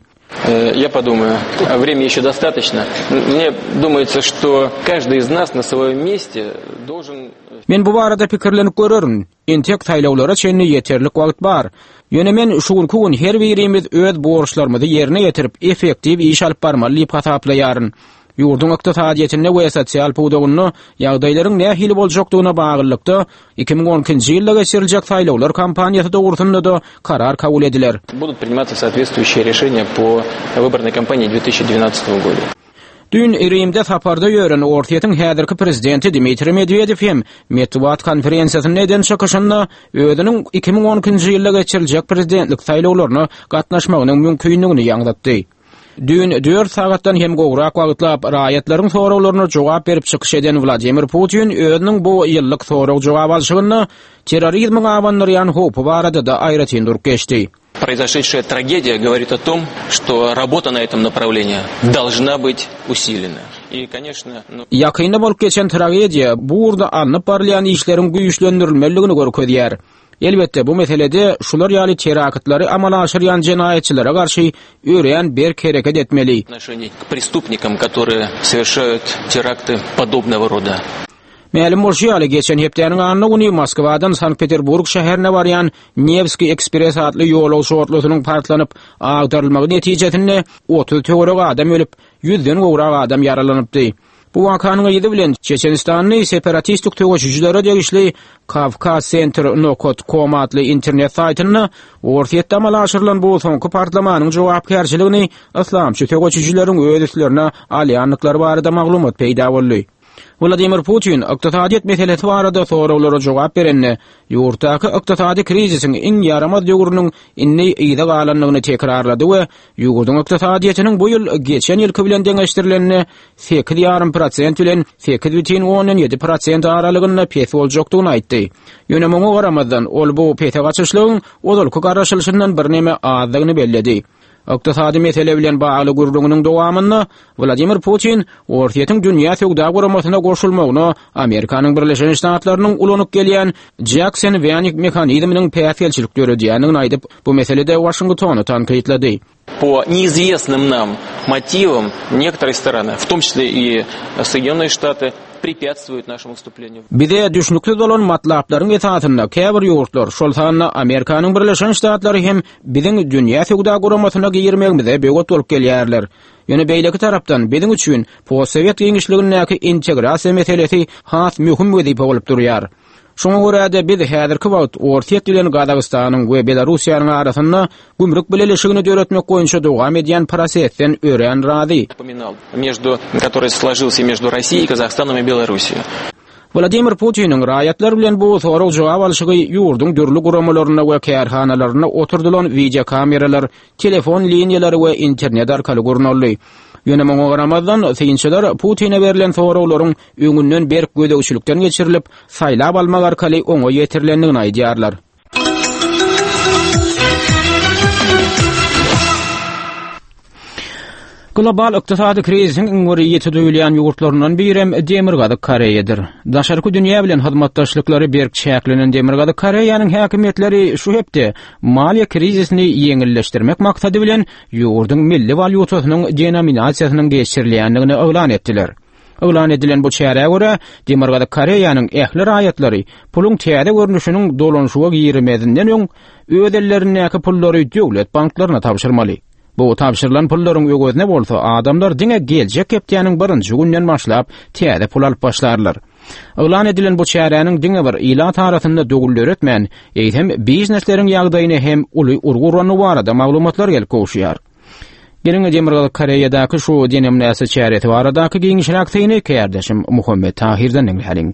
Я подумаю, времени еще достаточно. Мне думается, что каждый из нас на своем месте должен... Men bu barada pikirlenip görürüm. Entek saýlawlara çenli ýeterlik wagt bar. Ýöne men şuurky gün her birimiz öz borçlarymyzy ýerine ýetirip effektiv iş alyp barmaly diýip hasaplaýaryn. Ýurdun ykdysadyetine we sosial puwdagyny ýagdaýlaryň nähili boljakdygyna baglanykda iki bin on ikinji ýylda geçiriljek saýlawlar kampaniýasy dogrusynda da karar kabul ediler. Будут приниматься соответствующие решения по выборной кампании две тысячи двенадцатого года. Dün Rimde saparda ýören Ortiýetiň häzirki prezidenti Dmitri Medvedev hem Metbuat konferensiýasyny eden çykyşynda özüniň iki bin on ikinji ýylda geçiriljek prezidentlik saýlawlaryna gatnaşmagynyň mümkinligini ýaňlatdy. Dün dört sagatdan hem gowrak wagtlap raýatlaryň sorawlaryna jogap berip çykyş eden Vladimir Putin özüniň bu ýyllyk soraw jogap alşygyny terrorizmiň awanlaryan hopy barada da aýratyn durup geçdi. Произошедшая трагедия говорит о том, что работа на этом направлении должна быть усилена. И, конечно, ну... Ýakynda bolup geçen tragediýa burada alınıp barlayan işleriň güýçlendirilmeligini görkezýär. Elbette bu meselede şular ýaly terakitlary amala aşyrýan jenaýetçilere garşy öreýän bir kereket etmeli. Отношение к преступникам, которые совершают теракты подобного рода. Mälim bolşýaly geçen hepdäniň anyny uny Moskwadan Sankt-Peterburg şäherine barýan Nevski Ekspres adly ýol şortlusynyň partlanyp agdarylmagy netijesinde otuz töwerek adam ölüp, ýüzden gowrak adam yaralanypdy. Bu wakanyň ýyly bilen Çeçenistanyň separatistik töweçijileri degişli Kavkaz Center nokta com adly internet saýtyny Ortiýetde amala aşyrylan bu soňky partlamanyň jogapkärçiligini islamçy töweçijileriň öýdüklerine alýanlyklary barada maglumat peýda boldy. Vladimir Putin ykdysadyet meselesi barada sorawlara jogap berenne ýurtdaky ykdysady krizisiň iň ýaramaz döwrüniň inni ýyza galanlygyny tekrarlady we ýurdun ykdysadyetiniň bu ýyl geçen ýylky bilen deňeşdirilenini sekiz ýarym prosent bilen sekiz butun on ýedi prosent aralygynda pes boljakdygyny aýtdy. Ýöne muňa garamazdan ol bu pese gaçyşlygyň ozalky garaşylşyndan birneme azdygyny belledi. Ykdysady mesele bilen bagly gurulugynyň dowamynda Vladimir Putin Ortiýetiň dünýä söwda guramasyna goşulmagyny Amerikanyň Birleşen Ştatlarynyň ulanyp gelýän Jackson Vanik mexanizminiň päsgelçilik görýändigini aýdyp, bu meselede Washingtony tanqidlady. По неизвестным нам мотивам некоторые стороны, в том числе и Соединенные Штаты, препятствуют нашему вступлению. Bize düşnükli dolan matlaplaryň esasynda käbir ýurtlar, şol sanna Amerikanyň Birleşen Ştatlary hem biziň dünýä söwda guramasyna girmegimize beýle bolup gelýärler. Ýöne beýleki tarapdan biziň üçin postsovet giňişligindäki integrasiýa meselesi has mühim wezipe bolup durýar. Şoňa görä de biz häzirki wagt Ortiýet bilen Gazagystanyň we Belarusiýanyň arasynda gümrük bileşigini döretmek goýunça dowam edýän prosesden ören razy. Между, который сложился между Россией, Казахстаном и Белоруссией. Vladimir Putin'in raýatlar bilen bu soraw jogap alşygy ýurdun dürli guramalaryna we kärhanalaryna oturdulan video kameralar, telefon liniýalary we internet arkaly görnäli. Ýöne moňa garamazdan synçylar Putin'e berilen sorawlaryň öňünden berk gödegçilikden geçirilip, saýlap almak arkaly oňa ýetirlendigini aýdýarlar. Global ykdysady kriziň öňürýeti duýulýan ýurtlarynyň birem Demirgazyk Koreýadyr. Daşarky dünýä bilen hyzmatdaşlyklary berk çäklenen Demirgazyk Koreýanyň häkimetleri şu hepde maliýe krizisini ýeňilleşdirmek maksady bilen ýurdun milli valyutasynyň denominasiýasynyň geçirilýändigini öwlan etdiler. Öwlan edilen bu çäreге görä Demirgazyk Koreýanyň ähli raýatlary puluň täze görnüşiniň dolanşyga girmedinden öň öz ellerindäki pullary döwlet banklaryna tapşyrmaly. Bu tapşyrılan pullaryň ögözne bolsa adamlar diňe geljek hepdeniň birinji günden başlap täze pul alyp başlarlar. Öwlan edilen bu çäräniň diňe bir ila tarapynda dögüller etmän, eýsem biznesleriň ýagdaýyny hem uly urgurany barada maglumatlar gelip goşýar. Gelin Demirgazyk Koreýadaky şu denominasiýa çäreti baradaky giňişrak täýini kärdeşim Muhammed Tahirden dinleýärin.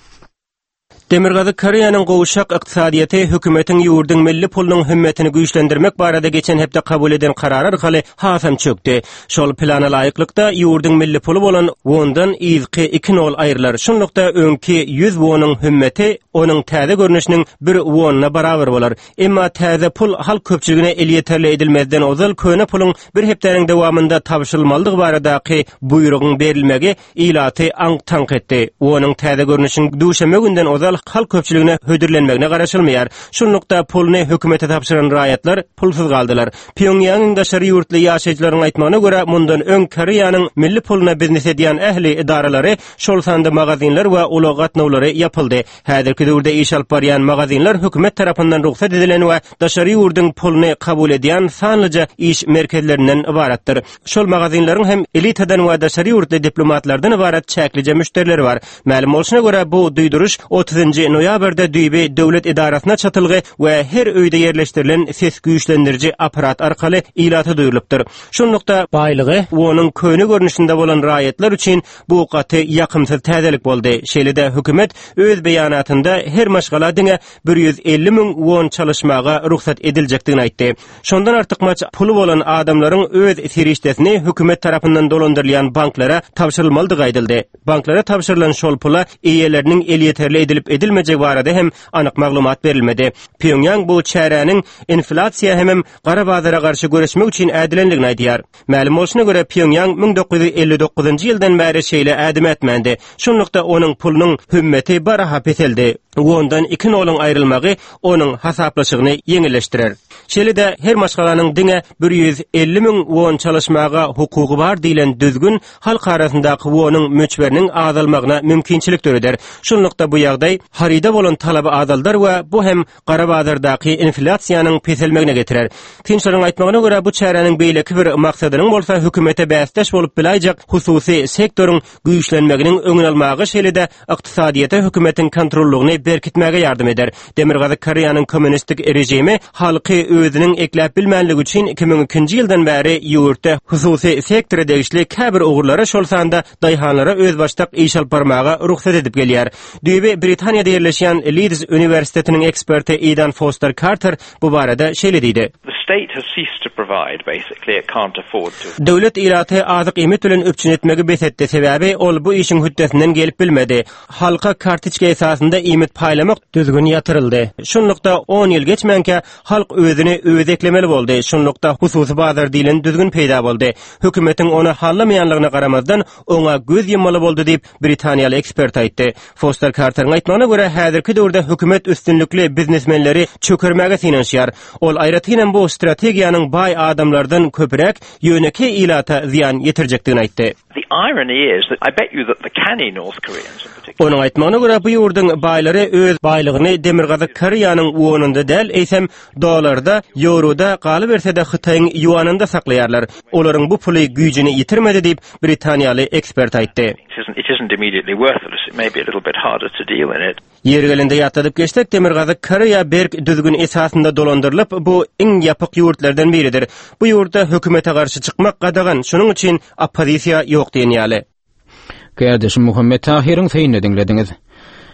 Demirgazyk Koreýanyň gowşak ykdysadyýaty hökümetiň ýurdun milli pulunyň hümmetini güýçlendirmek barada geçen hepde kabul eden karar arkaly hasam çökdi. Şol plana laýyklykda ýurdun milli pulu bolan wondan ýyzky iki nol aýrylar. Şonlukda öňki ýüz wonyň hümmeti onuň täze görnüşiniň bir wonyna barabar bolar. Emma täze pul halk köpçüligine el ýeterli edilmezden ozal köne puluň bir hepdeniň dowamında tapşyrylmalydygy baradaky buýrugyň berilmegi ilaty aňk tank etdi. Onuň täze görnüşiniň duşamegünden ozal halk köpçüligine hödürlenmegine garaşylmaýar. Şonlukda pulny hökümete tapşyran raýatlar pulsuz galdylar. Pyongyanyň daşary ýurtly ýaşaýjylaryň aýtmagyna görä, mundan öň Koreýanyň milli puluna biznes edýän ähli idaralary şol sanda magazinler we uly gatnawlary ýapyldy. Häzirki döwürde iş alyp barýan magazinler hökümet tarapyndan ruhsat edilen we daşary ýurdun puluny kabul edýän sanlyja iş merkezlerinden ibaratdyr. Şol magazinlaryň hem elitadan we daşary ýurtly diplomatlardan ibarat çäklije müşterileri bar. Ma'lum bolşuna görä bu duýduruş otuzynjy noýabrda düýbi döwlet idarasyna çatylgy we her öýde yerleşdirilen ses güýçlendiriji aparat arkaly ilata duýulypdyr. Şonlukda baýlygy onuň köne görnüşinde bolan raýatlar üçin bu gaty ýakymsyz täzelik boldy. Şeýle-de hökümet öz beýanatynda her maşgala diňe bir ýüz elli miň won çalışmaga ruhsat ediljekdigini aýtdy. Şondan artykmaç pulu bolan adamlaryň öz serişdesini hökümet tarapyndan dolandyrylýan banklara tapşyrylmalydygy aýdyldy. Banklara tapşyrylan şol pula eýeleriniň el ýeterli edilip edilmejek barada hem anyk maglumat berilmedi. Pyongyang bu çäräniň inflasiýa hem gara bazara garşy göreşmek üçin ädilenligini aýdýar. Ma'lum bolşuna görä Pyongyang ming dokuz ýüz elli dokuzynjy ýyldan bäri şeýle ädim etmendi. Şonlukda onuň pulunyň hümmeti baraha peteldi. Ondan iki nolun ayrılmagy onuň hasaplaşygyny ýeňilleşdirer. Şeýle-de her maşgalanyň diňe bir ýüz elli miň won çalışmaga hukugy bar diýilen düzgün halk arasyndaky wonyň möçberiniň azalmagyna mümkinçilik töreder. Şonlukda bu ýagdaý harida bolan talaby azaldar we bu hem gara bazardaky inflasiýanyň peselmegine getirer. Tinçleriň aýtmagyna görä bu çäreniň beýleki bir maksadynyň bolsa hökümete bäsdeş bolup bilaýjak hususy sektoryň güýçlenmeginiň öňüni almagy şeýle-de ykdysadyýata hökümetiň kontrollugyny berkitmäge ýardym eder. Demirgazyk Koreýanyň kommunistik rejimi halky özüniň ekläp bilmänligi üçin iki ming ikinji ýyldan bäri ýurtda hususy sektorda degişli käbir ogurlara şol sanda daýhanlara öz başdak iş alyp barmaga ruhsat edip gelýär. Düýbi Britaniýada ýerleşýän Leeds Üniversitetiniň eksperti Aidan Foster Carter bu barada şeýle diýdi. State has ceased to provide, basically it can't afford to. Döwlet iraty azyk emet bilen öpçün etmegi besetdi. Sebäbi ol bu işin hüddetinden gelip bilmedi. Halka kartiçka esasında emet paýlamak düzgün ýatyryldy. Şonlukda on ýyl geçmenke halk özüni öz eklemeli boldy. Şonlukda hususy bazar diýilen düzgün peýda boldy. Hökümetiň onu hallamaýanlygyna garamazdan oňa göz ýummaly boldy diýip Britaniýaly ekspert aýtdy. Foster Carter'ın aýtmagyna görä häzirki döwürde hökümet üstünlükli biznesmenleri çökermäge synanýar. Ol aýratynyň bu strategiýanyň baý adamlardan köpürek ýöneki ilata ziyan ýetirjekdigini aýtdy. The irony is that I bet you that the canny North Koreans in particular. Onuň aýtmagyna görä bu ýurdun baýlary öz baýlygyny Demirgazyk Koreýanyň wonunda däl eýsem dollarda, euroda galy bersede Hytaýyň ýuanynda saklaýarlar. Olaryň bu puly güýjini ýitirmedi diýip Britaniýaly ekspert aýtdy. It isn't immediately worthless. It may be a little bit harder to deal in it. Yergelinde ýatdyp geçdik. Demirgazyk Koreýa berk düzgün esasynda dolandyrylyp bu iň ýapyk ýurtlardan biridir. Bu ýurtda hökümete garşy çykmak gadagan. Şonuň üçin oppozisiýa ýok diýenýäli. Kardeşim Muhammed Tahir'in feýnini dinlediňiz.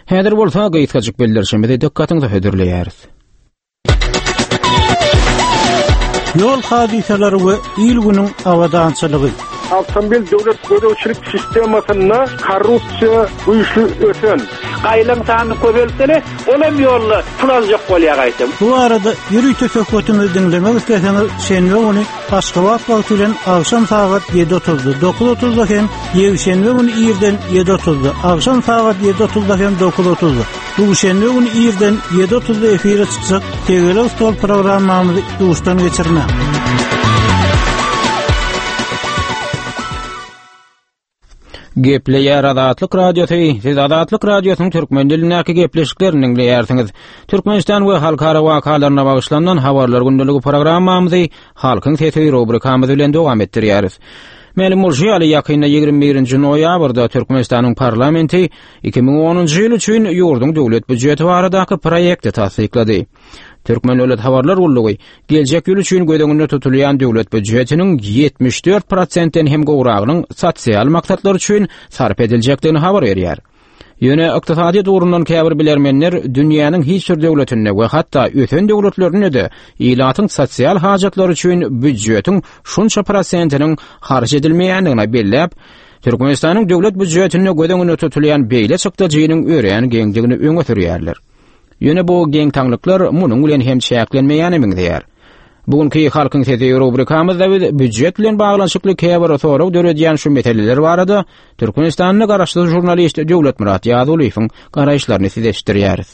Häzir bolsa gaýtgaçyk bellerşemede dikkatiňizi höderleýäris. Yol hadiseleri we il günüň awadançylygy. Avtomobil döwlet gödäwçilik sistemasynda korrupsiýa güýçli ösen. Gaýlan sany köpelteli, olam ýollar pulanjak bolýar aýtym. Bu arada ýürüýt söhbetimizi dinlemek isleseňiz, şenbe güni Aşgabat wagty akşam saat ýedi otuzda, dokuz otuzda hem ýewşenbe güni ýerden ýedi otuzda, akşam saat ýedi otuzda hem dokuz otuzda. Bu şenbe güni ýerden ýedi otuzda efire çyksak, T V stol programmamyzy duşdan geçirmek. Gepleýär Adatlyk radiosyny, siz Adatlyk radiosynyň türkmen dilindäki gepleşiklerini dinleýärsiňiz. Türkmenistan we halkara wakalaryna bagyşlanan habarlar gündəligi programmamyzy Halkyň sesi rubrikamyzy bilen dowam etdirýäris. Mälim bolýar ýaly ýakynda ýygrimi birinji noýabrda Türkmenistanyň parlamenti iki ming onunji ýyl üçin ýurdun döwlet büdjeti baradaky proýekti tasdiklady. Türkmen Döwlet Habarlar Ullugy geljek ýyl üçin gödeginde tutulýan döwlet büdjetiniň ýetmiş dört prosentden hem gowragynyň sosial maksatlar üçin sarf ediljekdigini habar berýär. Ýöne ykdysady durumdan käbir bilermenler dünýäniň hiç bir döwletinde we hatda öten döwletlerinde de ilatyň sosial hajatlary üçin büdjetiň şunça prosentiniň harç edilmeýändigine belläp, Türkmenistanyň döwlet büdjetine gödeginde tutulýan beýle çykdyjynyň ören geňdigini öňe sürýärler. Ýöne bu geň taňlyklar munyň bilen hem çäklenmeýänimi diýär. Bugünkü Halkyň sesi rubrikamyzda büdjet bilen baglanşykly käbir sorag döredýän şu meseleler barada Türkmenistanyň garaşdyrjy jurnalist Döwlet Murat Ýadulyň garaşlaryny sizleşdirýäris.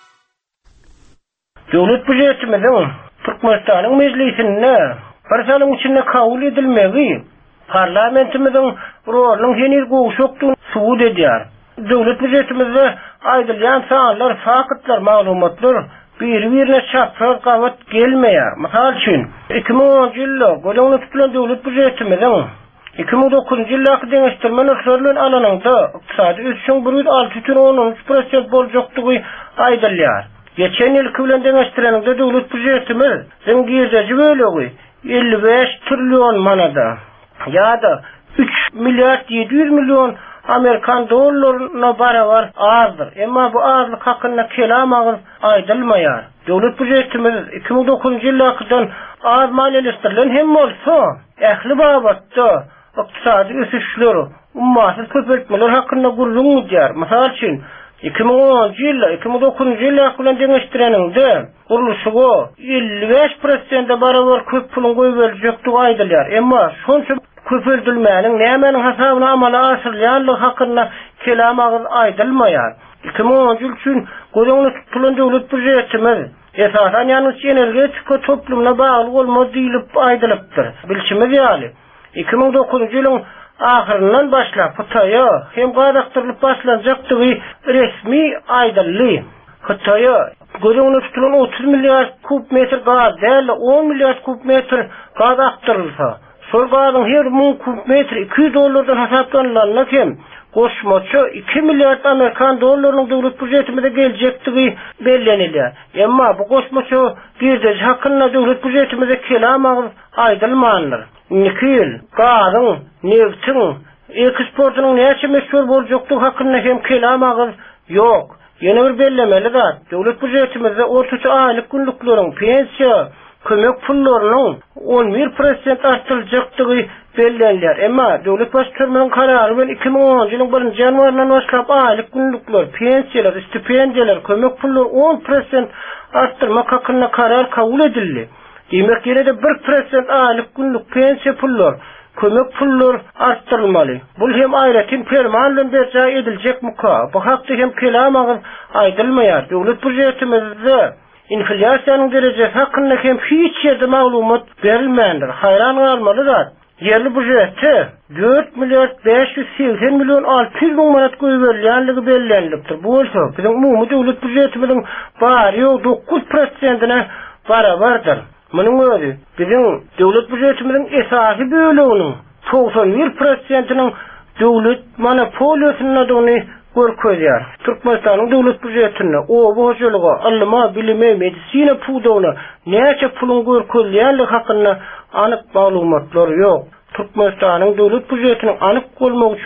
Döwlet büdjetimiň Türkmenistanyň meclisinde bir salyň içinde kabul edilmegi parlamentimiziň rolunyň henir goşukdygyny subut edýär. Döwlet büdjetimizde aýdylýan sanlar, fakatlar, maglumatlar bir-birine çapraz gawat gelmeýär. Mysal üçin iki ming onunji ýylda golanyny tutulan döwlet büdjetimiziň iki ming dokuzunji ýyldaky deňeşdirme nökserlen alanynda ykdysady ösüşiň bir ýüz alty butun on üç prosent boljakdygy aýdylýar. Geçen ýylky bilen deňeşdireninde döwlet büdjetimiz ziňgirdeji bölegi elli beş trillion manada ýa-da üç milliard ýedi ýüz million Amerikan dollaryna barabar azdır. Emma bu azlyk hakynda kelam agyr aýdylmaýar. Döwlet büdjetimiz iki ming dokuzunji ýyldan az maliýeleşdirilen hem bolsa, ähli babatda ykdysady ösüşleri, ummaty köpeltmeler hakynda gurulmagy diýär. Mysal üçin iki ming onunji ýylda iki ming dokuzunji ýyl bilen deňeşdireninde guruluşyga elli beş prosent barabar köp puluň goýubeljekdi aýdylýar. Emma şonça köpeltilmäniň nämenin hasabyna amala asyrlanlygy hakynda kelam agyr aýdylmaýar. iki ming onunji ýyl üçin golanyny tutulan döwlet büdjetimiz esasan ýalnys energetika toplumuna bagly bolmaz diýilip aýdylypdyr. Bilşimiz ýaly iki ming dokuzunji ýylyň ahyryndan başlap Hytaýa hem gadaktyrlyp başlanjakdygy resmi aýdyldy. Hytaýa golanyny tutulan otuz milliard kub metr gaz, däl on milliard kub metr gaz aktyrylsa, şol gazyň her ming kub metr iki yüz dollardan hasaplanylan hem goşmaça iki milliard Amerikan dollarynyň döwlet büdjetimizde geljekdigi bellenilýär. Emma bu goşmaça birde hakynda döwlet büdjetimizde kelam agyr aýdylmandyr. iki ýyl gazyň, neftiň eksportynyň näçe meşhur boljakdygy hakynda hem kelam agyr ýok. Ýene bir bellemeli zat, döwlet büdjetimizde ortaça aýlyk günlükleriň, pensiýa, kömek pullarynyň on bir prosent artyljakdygy bellenilýär. Emma döwlet başçylarynyň karary bilen iki ming onunji ýylyň birinji ýanwaryndan başlap aýlyk günlükler, pensiýalar, stipendiýalar, kömek pullary on prosent artdyrmak hakynda karar kabul edildi. Demek ýene-de bir prosent aýlyk günlük pensiýa pullary, kömek pullary artdyrylmaly. Bu hem aýratyn ferman bilen berja ediljek muka. Bu hakda hem kelam agyr aýdylmaýar. Döwlet büdjetimizde inflasiýanyň derejesi hakynda hem hiç ýerde maglumat berilmändir. Hayran galmaly zat. Yerli büdjeti dört milliard beş yüz seksen milyon altı yüz bin manat goýuberilýänligi bellenilipdir. Bu bolsa biziň umumy döwlet büdjetimiziň bary dokuz prosentine barabardyr. Munyň özi biziň döwlet büdjetimiziň esasy böleginiň doksan bir prosentiniň döwlet monopoliýasyna döni görkezýär. Türkmenistanyň döwlet büdjetinde o bu hoşuluga allyma, bilime, medisina puwdawyna näçe puluň görkezýänligi hakynda anyk maglumatlar ýok. Türkmenistanyň döwlet büdjetiniň anyk bolmagy üçin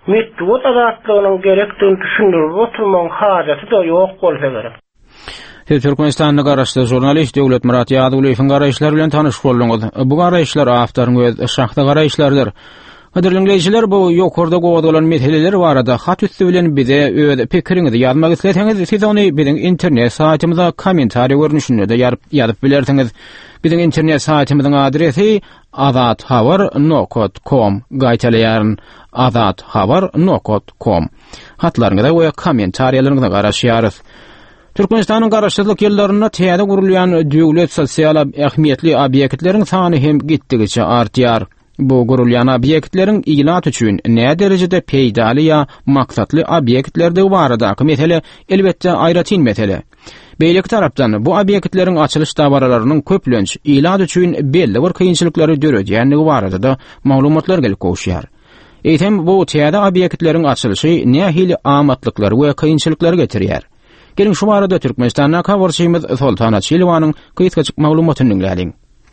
Metrot azatlygynyň gerekdigini düşündirip oturmaň hajaty da ýok bolsa gerek. Türkmenistan'da garaşdy jurnalist Döwlet Murat Ýadygulyň garaşlary bilen tanyş boldyňyz. Bu garaşlar aftaryň öz şahta garaşlardyr. Gaderliňizler bu ýokurda gowy bolan meseleler barada hat üstü bilen bize öz pikiriňizi ýazmak isleseňiz, siz ony biziň internet saýtymyzda kommentariýa görnüşinde de ýazyp bilersiňiz. Biziň internet saýtymyzyň adresi azat habar nokta com gaýtalýaryn azat habar nokta com. Hatlaryňyza we kommentariýalaryňyza garaşýarys. Türkmenistanyň garaşsyzlyk ýyllaryna täze gurulýan döwlet sosial ähmiýetli obyektleriň sany hem gitdigiçe artýar. Bu gurulýan obyektleriň ilat üçin näme derejede peýdaly ýa maksatly obyektlerdi baradaky mesele elbetde aýratyn mesele. Beýleki tarapdan bu obyektlerin açylış dabaralarynyň köplenç ilat üçin belli bir kynçylyklary döredýänligi barada da maglumatlar gelip goşýar. Eýtem bu täze obyektlerin açylysy nähili amatlyklar we kynçylyklary getirýär. Gelin şu barada Türkmenistan'a kawarçymyz Sultan Çylwanyň kysgaçyk maglumatyny dinläliň.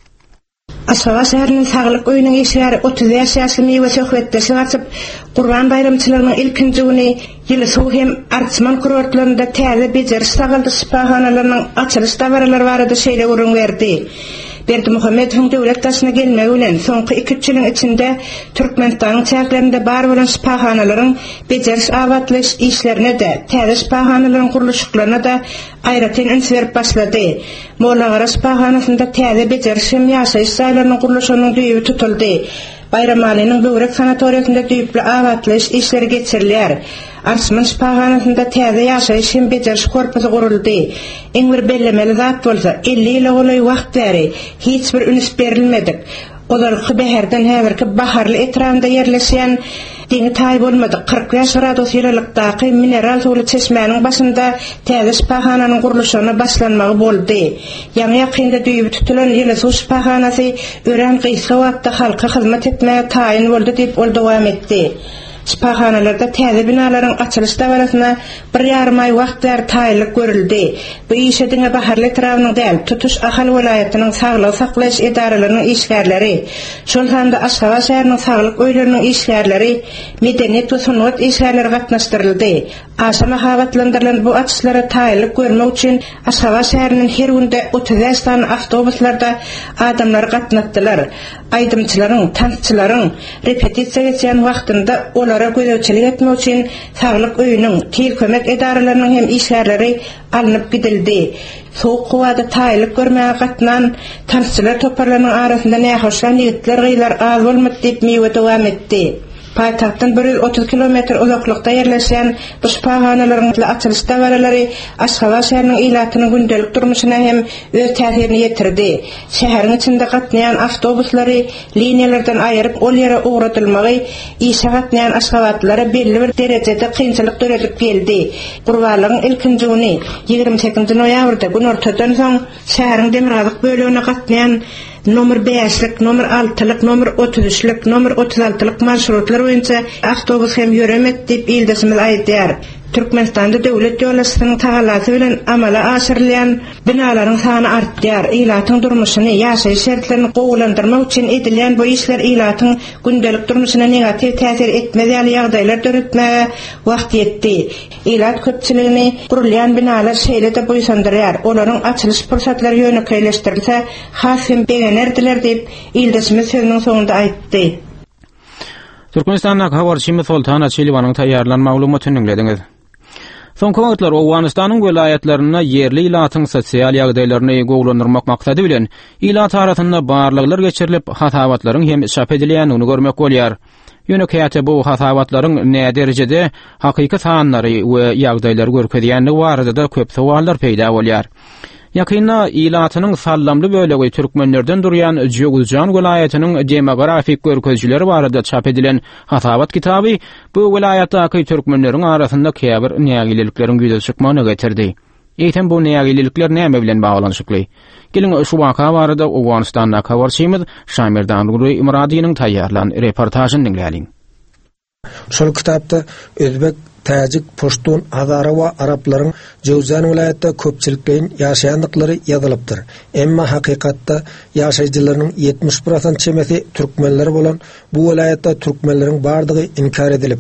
Aşgabat şäheriniň saglyk öýüniň işleri otuz ýaşly meýwe söhbetdesi açyp, Gurban bayramçylarynyň ilkinji güni ýyly sow hem artsman kurortlarynda täze bejer sagaldy spahanalynyň açylış dabaralary barada şeýle urun berdi. Berdi Muhammed Hüň döwlet taşyna gelmegi bilen soňky iki üç ýylyň içinde Türkmenistanyň çäklerinde bar bolan spahanalaryň bejeriş awatlyş işlerine de, täze spahanalaryň guruluşyklaryna da aýratyn üns berip başlady. Mollagara spahanasynda täze bejeriş hem ýaşaýyş saýlarynyň guruluşynyň düýbi tutuldy. Bayramalynyň böwrek sanatoriýasynda düýpli awatlyş işleri geçirilýär. Arsman spahanasynda täze ýaşaýyş hem bejeriş korpusy guruldy. Eň bir bellemeli zat bolsa elli ýyl goly wagt bäri hiç bir üns berilmedik. Olarky beherden häzirki baharly etrafynda ýerleşýän diňi taý bolmady. kırk beş gradus ýylalykdaky mineral suwly çeşmäniň başynda täze spahananyň guruluşyna başlanmagy boldy. Ýa-ni ýakynda düýbi tutulan ýyly suw spahanasy ören gysga wagtda halka hyzmat etmäge taýin boldy diýip ol dowam etdi. Spahanalarda täze binalaryň açylış dabarasyna bir ýarym ay wagtlar taýlyk görüldi. Bu işediňe baharly etrafynyň däl tutuş ahal welaýatynyň saglyk saklaýyş edaralarynyň işgärleri, şol handa Aşgabat şäheriniň saglyk öýleriniň işgärleri, medeniýet we sunat işgärleri gatnaşdyryldy. Aşama hawatlandyrylan bu açyşlara taýlyk görmek üçin Aşgabat şäheriniň her günde otuz beş awtobuslarda adamlar gatnaşdylar. Aýdymçylaryň, tansçylaryň repetisiýa geçen wagtynda olara gözäçilik etmek üçin saglyk öýüniň, til kömek edaralarynyň hem işgärleri alınıp gidildi. Soğuk howada taýlyk görmäge gatnan tansçylar toparlanyň arasynda nähoşlan ýigitler gyýlar az bolmady diýip meýwe dowam etdi. Paytahtdan bir yüz otuz kilometr uzaklykda ýerleşen bu spahanalaryň açylış dabaralary Aşgabat şäheriniň ilatynyň gündelik durmuşyna hem öz täsirini ýetirdi. Şäheriň içinde gatnaýan awtobuslary liniýalardan aýryp ol ýere ugratylmagy işe gatnaýan Aşgabatlary belli bir derejede kynçylyk döredip geldi. Gurbanlygyň ilkinji güni ýygrimi sekizinji noýabrda gün ortadan soň şäheriň demirgazyk bölegine gatnaýan Nomer beşlik, nomer altylyk, nomer otuz üçlik, nomer otuz altylyk marşrutlar boýunça awtobus hem ýöremet diýip ildesimiz aýdýar. Türkmenistanda döwlet ýollaşysynyň tagalasy bilen amala aşyrylýan binalaryň sany artýar. Ilatyň durmuşyny, ýaşaýyş şertlerini gowlandyrmak üçin edilýän bu işler ilatyň gündelik durmuşyna negativ täsir etmezýän ýagdaýlar döretmäge wagt ýetdi. Ilat köpçiligini gurulýan binalar şeýle de boýsandyrýar. Olaryň açylış pursatlary ýönekleşdirilse, has hem beğenirdiler diýip ildesimiz sözüniň soňunda aýtdy. Türkmenistan'da habarçymyz Sultan Çylwanyň taýýarlan maglumatyny dinlediňiz. Soňky wagtlar Owganystanyň welaýatlaryna yerli ilatyň sosial ýagdaýlaryny gowlandyrmak maksady bilen ilat arasynda barlyklar geçirilip hatawatlaryň hem çap edilýänini görmek bolýar. Ýönekäýte bu hatawatlaryň näme derejede hakyky sanlary we ýagdaýlary görkezýänligi barada da köp sowallar peýda bolýar. Yakynda ilatynyň sallamly bölegi türkmenlerden durýan Joguzjan welaýatynyň demografik görkezjileri barada çap edilen Hatawat kitaby bu welaýatdaky türkmenleriň arasynda käbir nägilikleriň güýde çykmagyna getirdi. Eýtem bu nägililikler näme bilen baglanyşykly? Gelin şu waka barada Owganystanda habarçymyz Şamirdan Guruy Imradiýanyň taýýarlan reportažyny dinläliň. Şol kitapda Özbek, Täjik, Poştun, Hazara we Araplaryň Jowzan welaýatda köpçilikleň ýaşaýandyklary ýazylypdyr. Emma hakykatda ýaşaýjylarynyň ýetmiş prosent çemesi türkmenler bolan bu welaýatda türkmenleriň bardygy inkar edilipdir.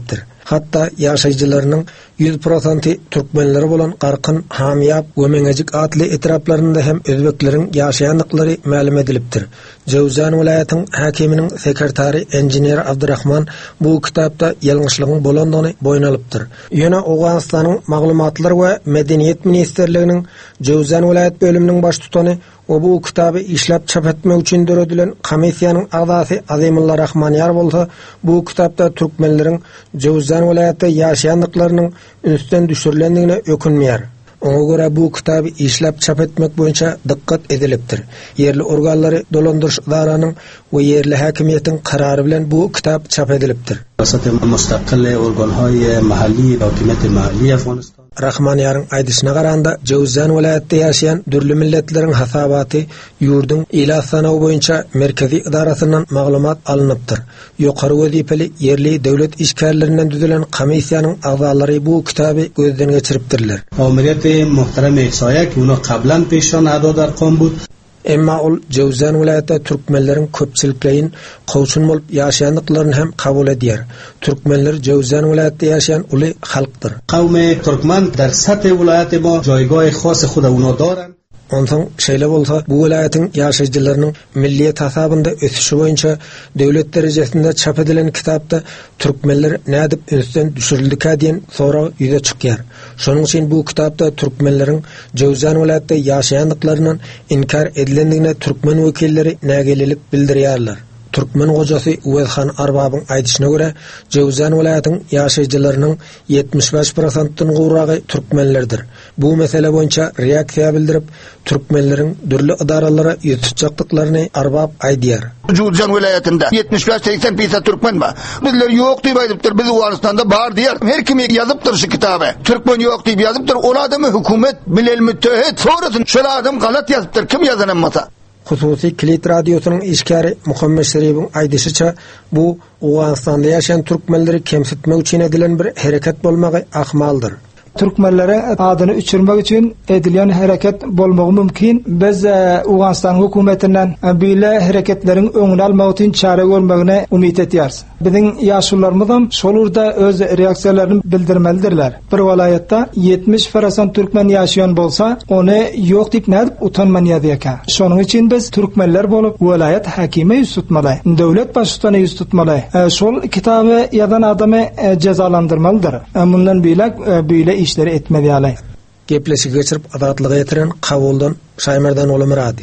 hatta yaşayıcılarının yüz prosenti Türkmenleri bolan Qarqın, Hamiyab we Meňejik atly etraplarynda hem özbeklerin yaşayanlıkları ma'lum edilipdir. Jowzan vilayatynyň hakiminiň sekretary engineer Abdurrahman bu kitapda ýalňyşlygyň bolandygyny boyun alypdyr. Ýöne Awganystanyň maglumatlar we medeniýet ministrliginiň Jowzan vilayat bölüminiň baş tutany o bu kitabı işlep çap etmek üçin döredilen komissiýanyň agzasy Azimullah Rahmanýar bolsa, bu kitapda Türkmenlerin Jowzan vilayatda ýaşaýanlyklarynyň ünsden düşürilendigine ökünmeýär. Oňa görä bu kitabı işlep çap etmek boýunça diqqat edilipdir. Yerli organlary dolandyryş idaranyň we yerli hakimiýetiň karary bilen bu kitap çap edilipdir. Mustaqil organlar mahalli hökümeti mahalli Afganistan Rahmanýaryň aýdyşyna garanda Jowzan vilayatda ýaşaýan dürli milletleriň hasabaty ýurduň ila sanaw boýunça merkezi idarasyndan maglumat alınıpdyr. Ýokary wezipeli yerli döwlet işgärlerinden düzülen komissiýanyň agzalary bu kitaby gözden geçiripdirler. Amireti muhterem Eksayak bunu qablan peşan adad arqam bud. Emma ol Jowzan vilayatda Türkmenlerin köpçiliklerin qowşun bolup ýaşaýanlyklaryny hem kabul edýär. Türkmenler Jowzan vilayatda ýaşaýan uly halkdyr. Qawme Türkmen der saty vilayaty bo joygoy khos xuda uno doran. Ondan şeýle bolsa, bu vilayatyň ýaşaýjylarynyň milliýet hasabynda ösüşi boýunça döwlet derejesinde çap edilen kitapda Türkmenler nädip ünsden düşürildikä diýen soraw ýüze çykýar. Şonuň üçin bu kitapda Türkmenleriň Jowzan vilayatda ýaşaýanlyklarynyň inkar edilendigine Türkmen wekilleri nägelilip bildirýärler. Türkmen hocası Uwedhan Arbabyň aýdyşyna görä, Jowzan vilayatyň ýaşaýjylarynyň yetmiş beş prosentden gowragy Türkmenlerdir. Bu mesele boýunça reaksiýa bildirip, Türkmenleriň dürli idaralara ýetişjaklyklaryny Arbab aýdýar. Jowzan vilayatynda yetmiş beş seksen prosent Türkmen ba. Bizler ýok diýip aýdypdyr, biz Awganystanda bar diýer. Her kim ýazypdyr şu kitaby. Türkmen ýok diýip ýazypdyr. Ol adamy hökümet bilen müteahhit sorasyn. Şol adam galat ýazypdyr. Kim ýazanmasa? Hususi Kilit Radyosu'nun işgari Muhammed Şerif'in aýdyşyça bu Awganystanda ýaşaýan türkmenleri kemsitmek üçin edilen bir hereket bolmagy ahmaldyr. Türkmenlere adyny üçürmek üçin edilen hareket bolmagy mümkin. Biz Awganystan hökümetinden beýle hareketleriň öňüni almak üçin çare görmegine umyt etýäris. Biziň ýaşlarymyzam şolurda öz reaksiýalaryny bildirmelidirler. Bir welaýatda yetmiş prosent Türkmen ýaşaýan bolsa, ony ýok diýip nädip utanman ýadyka. Şonuň üçin biz türkmenler bolup welaýat hakime ýüz tutmaly, döwlet başçysyna ýüz tutmaly. Şol kitaby ýazan adamy jazalandyrmalydyr. Mundan beýle beýle işleri etmeli. Gepleşik geçirip adatlığa yetiren Kabuldan Şaymerdan Olumuradi.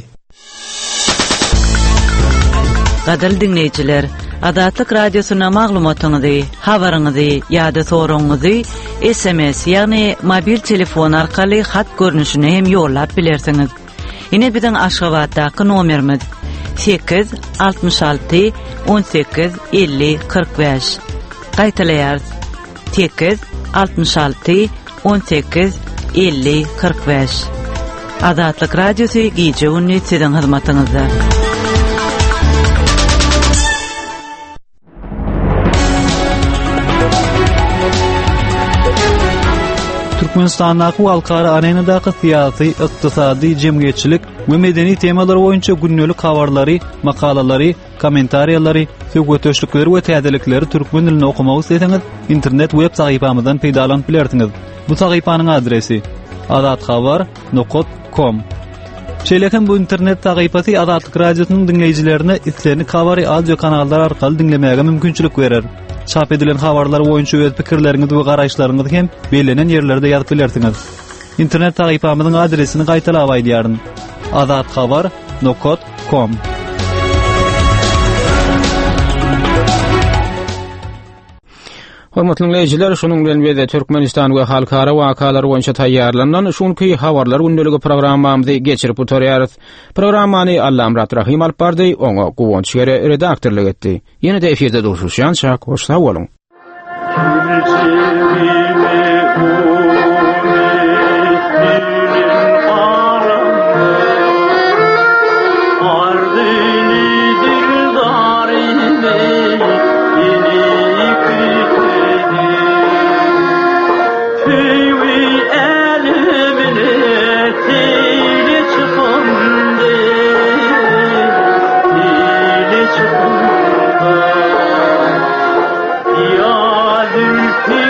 Gadal dinleyiciler, Adatlyk Radiosyna maglumatyňyzy, habaryňyzy ýa-da soragyňyzy S M S ýagny mobil telefon arkaly hat görnüşine hem ýollap bilersiňiz. Ine biziň Aşgabatdaky nomerimiz sekiz altmış alty on sekiz elli kırk beş. Gaýtalaýar sekiz altmış alty on sekiz elli kırk beş. Adatlyk Radiosy gije ünni siziň hyzmatyňyzda. Türkmenistandaky halkara arenadaky syýasy, ykdysady, jemgyýetçilik we medeni temalar boýunça günnälik habarlary, makalalary, kommentariýalary, söwgetöşlikleri we täzelikleri türkmen dilinde okumagy isteseňiz, internet web sahypamyzdan peýdalanyp bilersiňiz. Bu sahypanyň adresi adatxabar nokta com. Şeýlekem bu internet sahypasy Adatlyk Radiosynyň dinleýijilerine islerini habary audio kanallar arkaly dinlemäge mümkinçilik berer. Çap edilen habarlar boýunça öz pikirleriňizi we garaşlaryňyzy hem belenen ýerlerde ýazyp bilersiňiz. İnternet sahypamyzyň adresini gaýtalap aýdýaryn. adatxabar nokta com. Hormatly dinleyijiler, şonuň bilen biz Türkmenistan we halkara wakalar boýunça taýýarlanan şunky habarlar gündäligi programmamyzy geçirip oturýarys. Programmany Allam Rahim alyp bardy, oňa gowunç gere redaktorlyk etdi. Ýene-de efirde duruşýança hoş sag bolun. Ya Zülfü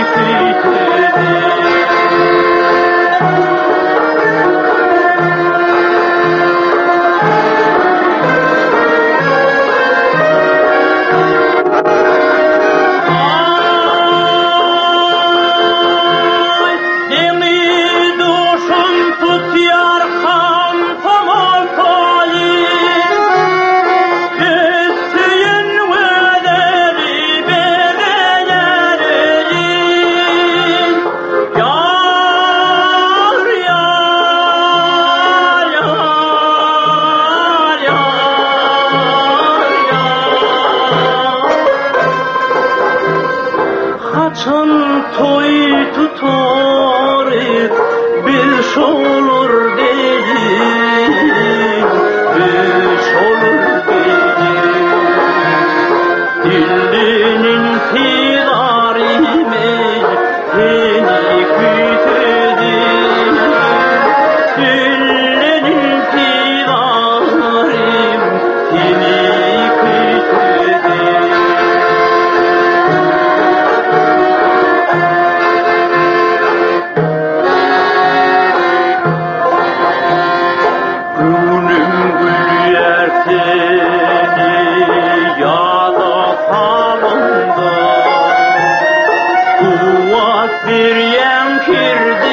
bir yem kirdi